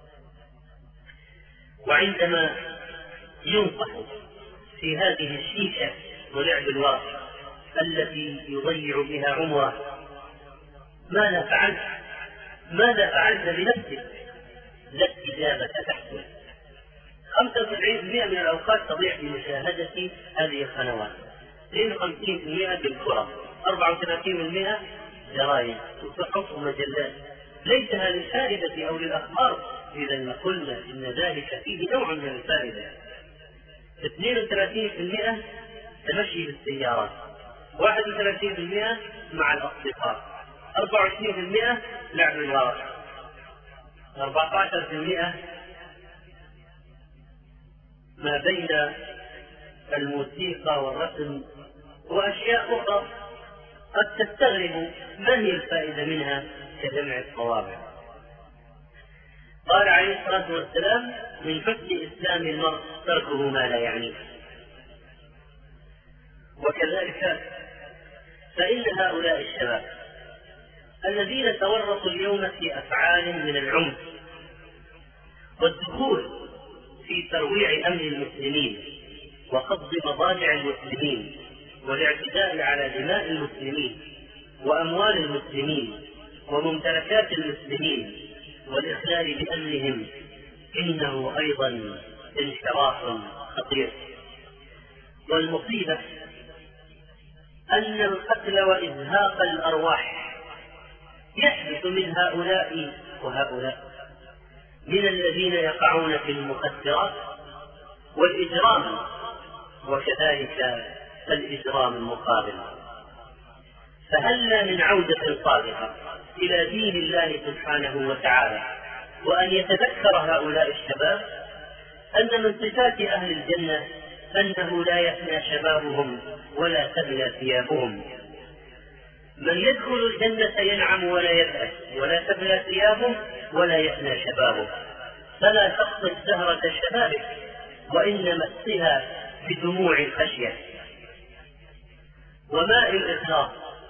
وعندما ينصح في هذه الشيشة ولعب الواقع التي يضيع بها عمره، ماذا فعلت؟ ماذا فعلت بنفسك؟ لا استجابة تحصل. خمسة وسبعين بالمئة من الأوقات تضيع في مشاهدة هذه القنوات، اثنين وخمسين بالمئة بالكرة، أربعة وثلاثين بالمئة جرائد وصحف ومجلات ليس للفائدة أو للأخبار. إذا قلنا إن ذلك فيه نوع من الفائدة. اثنين وثلاثين بالمئة تمشي بالسيارات، واحد وثلاثين بالمئة مع الأصدقاء، أربعة وعشرين بالمئة لعب الورق، أربعة عشر بالمئة ما بين الموسيقى والرسم وأشياء أخرى قد تستغرب ما هي الفائدة منها كجمع الطوابع. قال عليه الصلاة والسلام: من حسن إسلام المرء تركه ما لا يعنيه. وكذلك فإن هؤلاء الشباب الذين تورطوا اليوم في أفعال من العنف والدخول في ترويع أمن المسلمين وقبض مضاجع المسلمين والاعتداء على دماء المسلمين وأموال المسلمين وممتلكات المسلمين والإخلال بأمنهم، إنه أيضا انحراف خطير. والمصيبة أن القتل وإزهاق الأرواح يحدث من هؤلاء وهؤلاء، من الذين يقعون في المخدرات والإجرام، وكذلك الإجرام المقابل. فهل من عودة صادقة إلى دين الله سبحانه وتعالى، وأن يتذكر هؤلاء الشباب أن من صفات أهل الجنة أنه لا يفنى شبابهم ولا تبلى ثيابهم. من يدخل الجنة ينعم ولا يبأس ولا تبلى ثيابه ولا يفنى شبابه، فلا تقصد زهرة شبابك وإنما اسقها بدموع الخشية وماء الإخلاص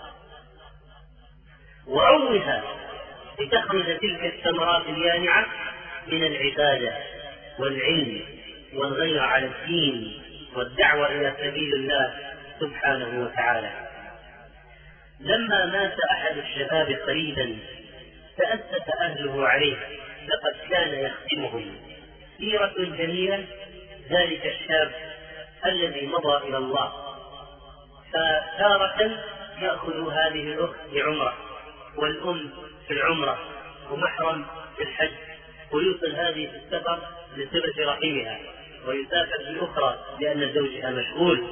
وعونها لتخرج تلك الثمرات اليانعة من العبادة والعلم والغير على الدين والدعوة إلى سبيل الله سبحانه وتعالى. لما مات أحد الشباب قريبا تأسف أهله عليه، لقد كان يخدمهم. سيرة جميلة ذلك الشاب الذي مضى إلى الله، فتارة يأخذ هذه الأخت لعمرة والأم في العمرة ومحرم في الحج، ويوصل هذه في السفر لصلة رحمها، ويسافر بالأخرى لأن زوجها مشغول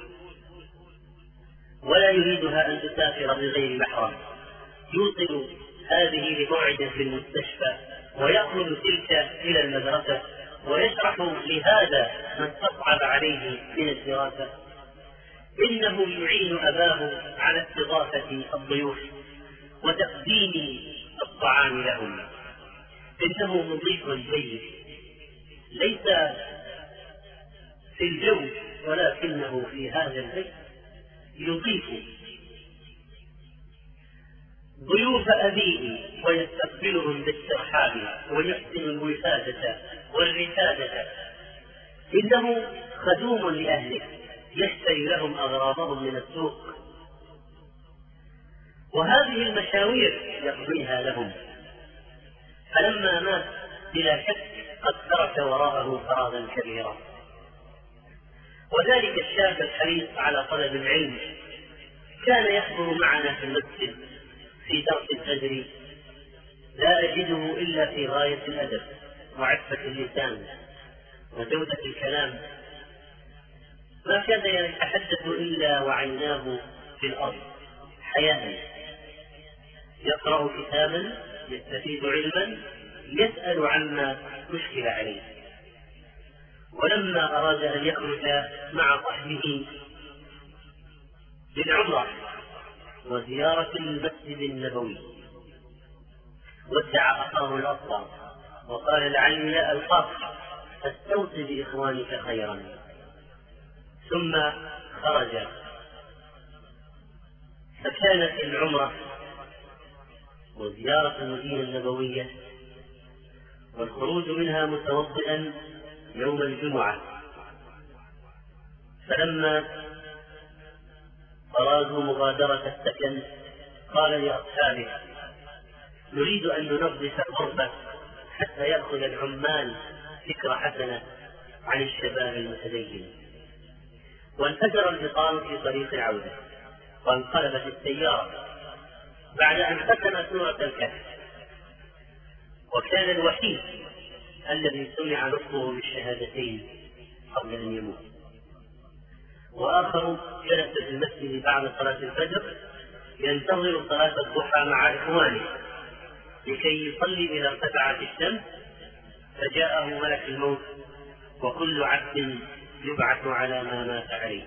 ولا يريدها أن تسافر بغير محرم. يوصل هذه لموعد في المستشفى ويأخذ تلك إلى المدرسة ويشرح لهذا من تصعب عليه من الدراسة إنه يعين أباه على استضافة الضيوف وتقديم الطعام لهم، إنه مضيف جيد ليس في الجو ولكنه في هذا البيت يضيف ضيوف أبيه ويستقبلهم بالترحاب ويحسن الوسادة والرسادة. إنه خدوم لأهله يشتري لهم أغراضهم من السوق وهذه المشاوير يقضيها لهم. فلما مات بلا شك قد ترك وراءه فراغا كبيرا. وذلك الشاب الحريص على طلب العلم كان يحضر معنا في المسجد في درس الفجر، لا أجده إلا في غاية الأدب وعفة اللسان وجودة الكلام، ما كان يتحدث إلا وعيناه في الأرض حياء، يقرأ كتابا يستفيد علما يسأل عما مشكل عليه. ولما أراد أن يخرج مع صحبه للعمرة وزيارة المسجد النبوي ودع أخاه الأصغر وقال لعلي لا ألقاك فاستوصي بإخوانك خيرا، ثم خرج. فكانت العمرة وزيارة المدينة النبوية والخروج منها متوضئا يوم الجمعة. فلما أرادوا مغادرة السكن قال لأصحابه نريد أن ننظف الغرفة حتى يأخذ العمال فكرة حسنة عن الشباب المتدين. وانفجر البطان في طريق العودة وانقلبت السيارة بعد أن ختم سورة الكهف، وكان الوحيد الذي سمع نطقه بالشهادتين قبل أن يموت. وآخر جلس في المسجد بعد صلاة الفجر ينتظر صلاة الضحى مع إخوانه لكي يصلي إذا ارتفعت الشمس، فجاءه ملك الموت وكل عبد يبعث على ما مات عليه.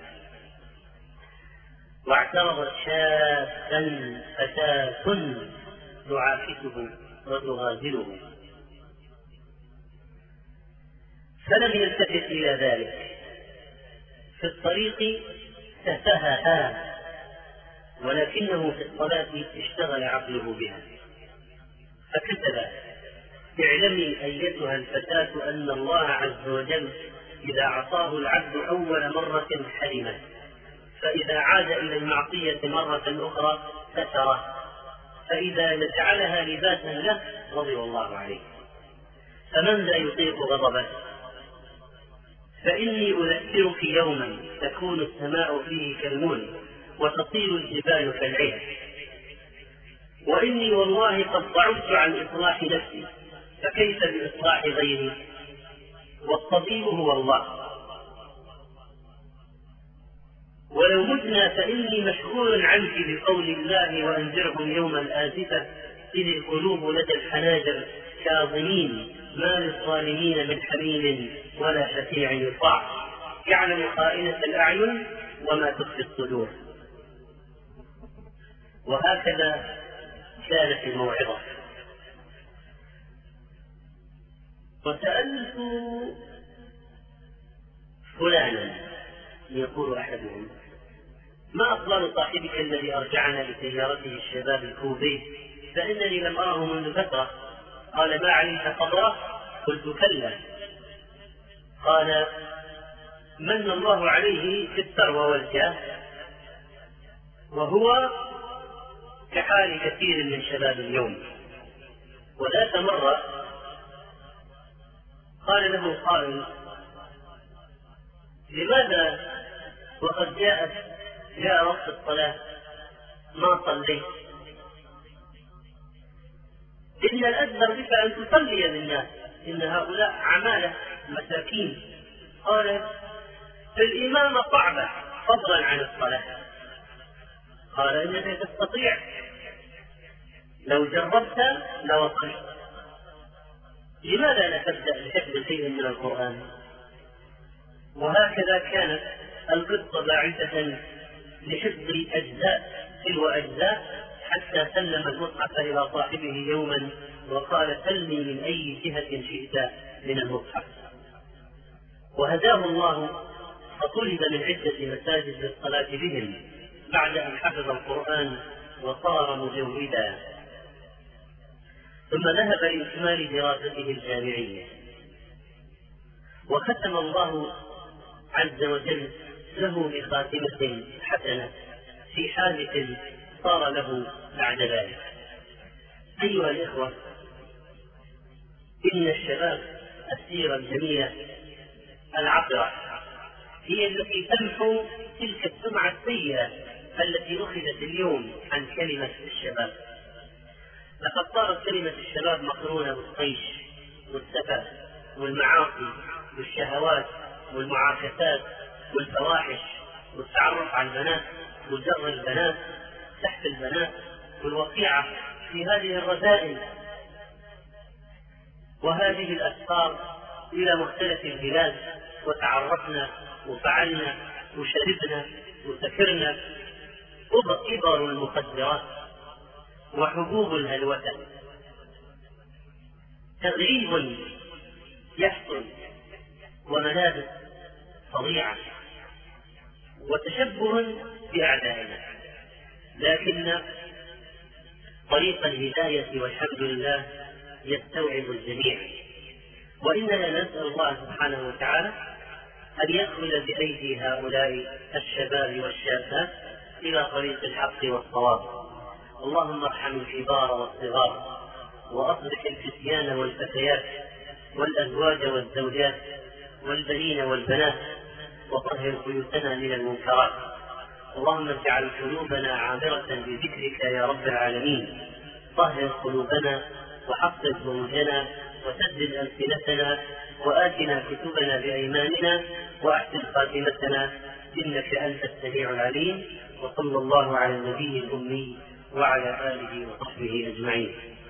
واعترضت شابا فتاة تعاكسه وتغازله فلم يلتفت إلى ذلك. في الطريق تفهها ولكنه في الصلاة اشتغل عقله بها فكتب اعلمي أيتها الفتاة أن الله عز وجل إذا عصاه العبد أول مرة حرمه، فإذا عاد إلى المعصية مرة أخرى ستره، فإذا جعلها لباسا له رضي الله عليه. فمن لا يطيق غضبه؟ فإني أذكرك يوما تكون السماء فيه كالمول وتطير الجبال كالعهن، وإني والله قد ضعفت عن إصلاح نفسي فكيف بإصلاح غيري؟ والطبيب هو الله. ولو متنا فإني مشغول عنك بقول الله وأنذرهم يوم الآزفة إذ القلوب لدى الحناجر كاظمين ما للظالمين من حميم ولا شفيع يطاع يعلم خائنة الأعين وما تخفي الصدور. وهكذا كانت الموعظة. وسألت فلانا يقول أحدهم ما أفضل صاحبك الذي أرجعنا بسيارته الشباب الكوبي فإنني لم أره منذ فترة؟ قال ما علمت قدره؟ قلت كلا. قال من الله عليه في الثروة والجاه وهو كحال كثير من شباب اليوم. وذات مرة قال له قائل لماذا وقد جاءت جاء وقت الصلاة ما صليت؟ إن الأجدر بك أن تصلي للناس إن هؤلاء عمالة مساكين. قال الإمامة صعبة فضلا عن الصلاة. قال إنك تستطيع لو جربت لوصلت. لماذا لا تبدأ بحفظ شيء من القرآن؟ وهكذا كانت القصة باعثة لحفظ أجزاء تلو أجزاء حتى سلم المصحف إلى صاحبه يوما وقال سلني من أي جهة شئت من المصحف. وهداه الله فطلب من عدة مساجد للصلاة بهم بعد أن حفظ القرآن وصار مجودا. ثم ذهب لإكمال دراسته الجامعية وختم الله عز وجل له بخاتمة حسنة في حادث صار له بعد ذلك. أيها الإخوة، إن الشباب السيرة الجميلة العطرة هي التي تمحو تلك السمعة السيئة التي أخذت اليوم عن كلمة الشباب. لقد صارت كلمة الشباب مقرونة بالطيش والسفه والمعاصي والشهوات والمعاكسات والفواحش والتعرف على البنات وجر البنات تحت البنات والوقيعة في هذه الرذائل وهذه الأسفار إلى مختلف البلاد، وتعرفنا وفعلنا وشربنا وسكرنا إبر المخدرات وحبوب الهلوسة. تغريب يحصل وملابس فظيعة وتشبه بأعدائنا، لكن طريق الهداية والحمد لله يستوعب الجميع، وإننا نسأل الله سبحانه وتعالى أن يأخذ بأيدي هؤلاء الشباب والشابات إلى طريق الحق والصواب. اللهم ارحم الكبار والصغار، وأصلح الفتيان والفتيات والأزواج والزوجات والبنين والبنات، وطهر بيوتنا من المنكرات. اللهم اجعل قلوبنا عامرة بذكرك يا رب العالمين. طهر قلوبنا وحفظ فروجنا وسدد ألسنتنا وآتنا كتبنا بأيماننا وأحسن خاتمتنا إنك أنت السميع العليم. وصلى الله على النبي الأمي وعلى آله وصحبه أجمعين.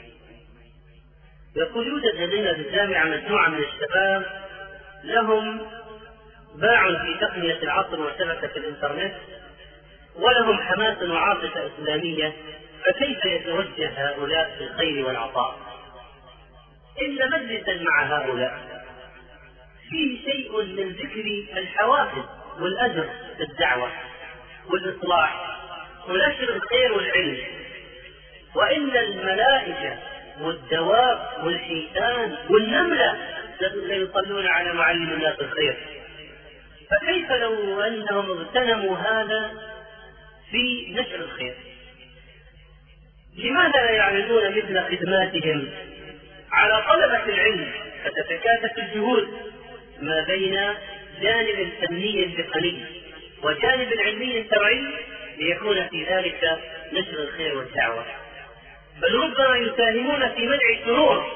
يقول يوجد لدينا في الجامعة مجموعة من الشباب لهم باع في تقنية العصر وشبكة الإنترنت، ولهم حماس وعاطفة إسلامية، فكيف يتوجه هؤلاء في الخير والعطاء؟ إن مجلسا مع هؤلاء فيه شيء من ذكر الحوافز والأجر في الدعوة والإصلاح ونشر الخير والعلم، وإن الملائكة والدواب والحيتان والنملة ليصلون على معلم الناس الخير، فكيف لو أنهم اغتنموا هذا في نشر الخير؟ لماذا لا يعرضون مثل خدماتهم على طلبة العلم فتتكاتف الجهود ما بين جانب فني تقني وجانب علمي شرعي ليكون في ذلك نشر الخير والدعوة؟ بل ربما يساهمون في منع الشرور.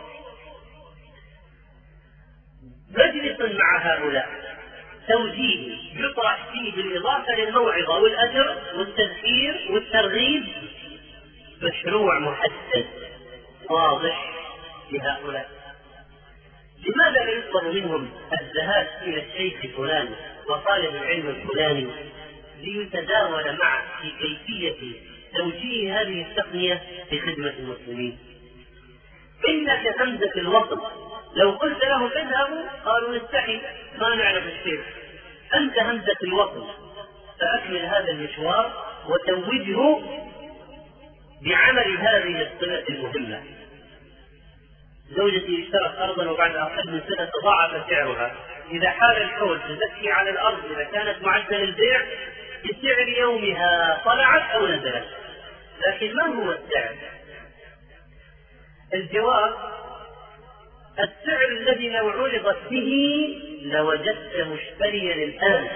مجلس مع هؤلاء توجيه يطرح فيه بالإضافة للموعظة والأجر والتذكير والترغيب مشروع محدد واضح لهؤلاء. لماذا لا يطلب منهم الذهاب إلى الشيخ الفلاني وطالب العلم الفلاني ليتداول معه في كيفية توجيه هذه التقنية في خدمة المسلمين؟ إنك همزة الوصل، لو قلت لهم اذهبوا قالوا نستحي ما نعرف الشيخ. أنت همزة الوصل، فأكمل هذا المشوار وتوجه بعمل هذه الصلة المهمة. زوجتي اشترت أرضا وبعد أقل من سنة تضاعف سعرها، إذا حال الحول تزكي على الأرض إذا كانت معدل البيع بسعر يومها طلعت أو نزلت. لكن ما هو السعر؟ الجواب: السعر الذي لو عرضت به لوجدت مشتريا الآن.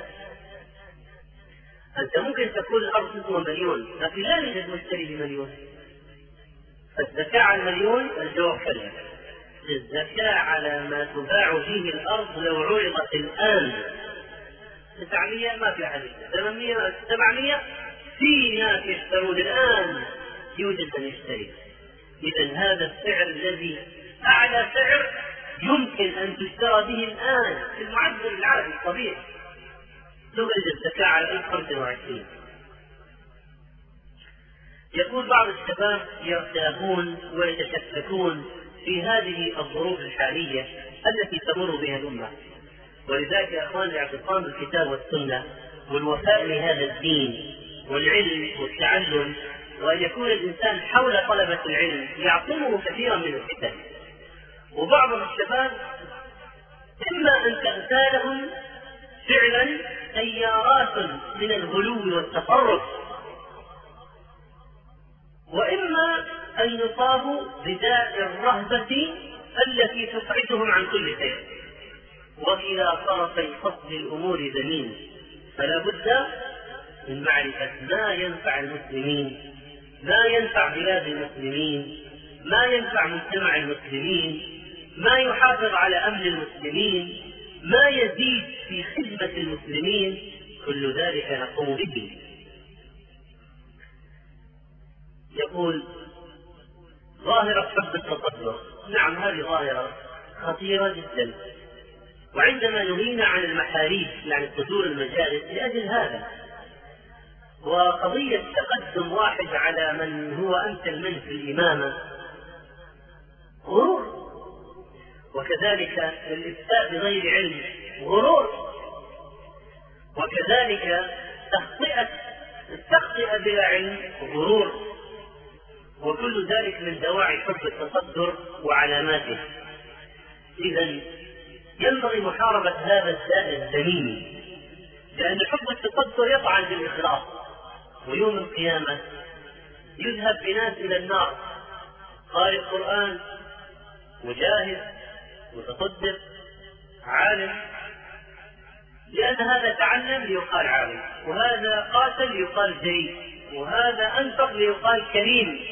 أنت ممكن تقول الأرض تسوى مليون، لكن لا يوجد مشتري بمليون. الزكاة على المليون الجواب كذا. الزكاة على ما تباع فيه الأرض لو عرضت الآن تسعمية ما في أحد، ثمانمية سبعمية في ناس يشترون الآن، يوجد من يشتري. إذن هذا السعر الذي أعلى سعر يمكن أن تشترى به الآن في المعدل العادي الطبيعي. تخرج الزكاة على ألف وخمسة وعشرين. يقول بعض الشباب يرتابون ويتشككون في هذه الظروف الحالية التي تمر بها الأمة، ولذلك يا أخوان الاعتصام بالكتاب والسنة والوفاء لهذا الدين والعلم والتعلم، وأن يكون الإنسان حول طلبة العلم يعصمه كثيرا من الفتن. وبعض الشباب إما أن تغتالهم فعلا تيارات من الغلو والتطرف وإما أن يصابوا بداء الرهبة التي تبعدهم عن كل خير. وكلا طرفي فصل الأمور ذميم، فلا بد من معرفة ما ينفع المسلمين، ما ينفع بلاد المسلمين، ما ينفع مجتمع المسلمين، ما يحافظ على أمن المسلمين، ما يزيد في خدمة المسلمين، كل ذلك نقوم به. يقول ظاهرة حب التصدر، نعم هذه ظاهرة خطيرة جدا، وعندما نهينا عن المحاريب يعني صدور المجالس لأجل هذا، وقضية تقدم واحد على من هو أمثل منه في الإمامة غرور، وكذلك الإفتاء بغير علم غرور، وكذلك تخطئة التخطئة بلا علم غرور، وكل ذلك من دواعي حب التصدر وعلاماته. إذن ينبغي محاربة هذا الداء الذميم، لأن حب التصدر يطعن في الإخلاص، ويوم القيامة يذهب بناس إلى النار، قارئ قرآن، مجاهد، متصدق، عالم، لأن هذا تعلم ليقال عالم، وهذا قاتل ليقال جريء، وهذا أنفق ليقال كريم،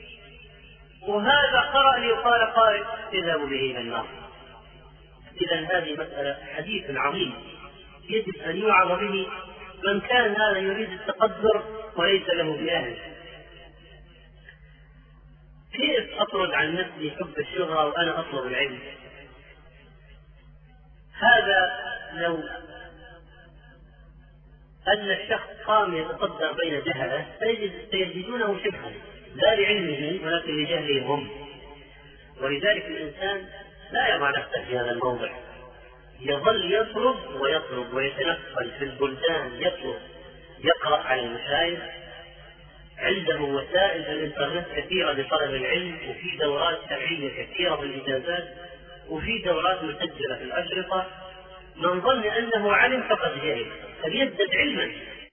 وهذا قرأ ليقال قارئ، يذهب به إلى النار. إذن هذه مسألة حديث عظيم يجب أن يوعظ به من كان هذا يريد التقدر وليس له بأهل. كيف أطرد عن نفسي حب الشهرة وأنا أطلب العلم؟ هذا لو أن الشخص قام يتصدر بين جهله سيجدونه شبها لا لعلمه ولكن لجهلهم هم، ولذلك الإنسان لا يضع نفسه في هذا الموضع، يظل يطلب ويطلب ويتنقل في البلدان، يطلب، يقرأ على المشايخ، عنده وسائل الإنترنت كثيرة لطلب العلم، وفي دورات شرعية كثيرة بالإجازات، وفي دورات مسجلة في الأشرطة. من ظن أنه علم فقد جهل، فليزدد علما،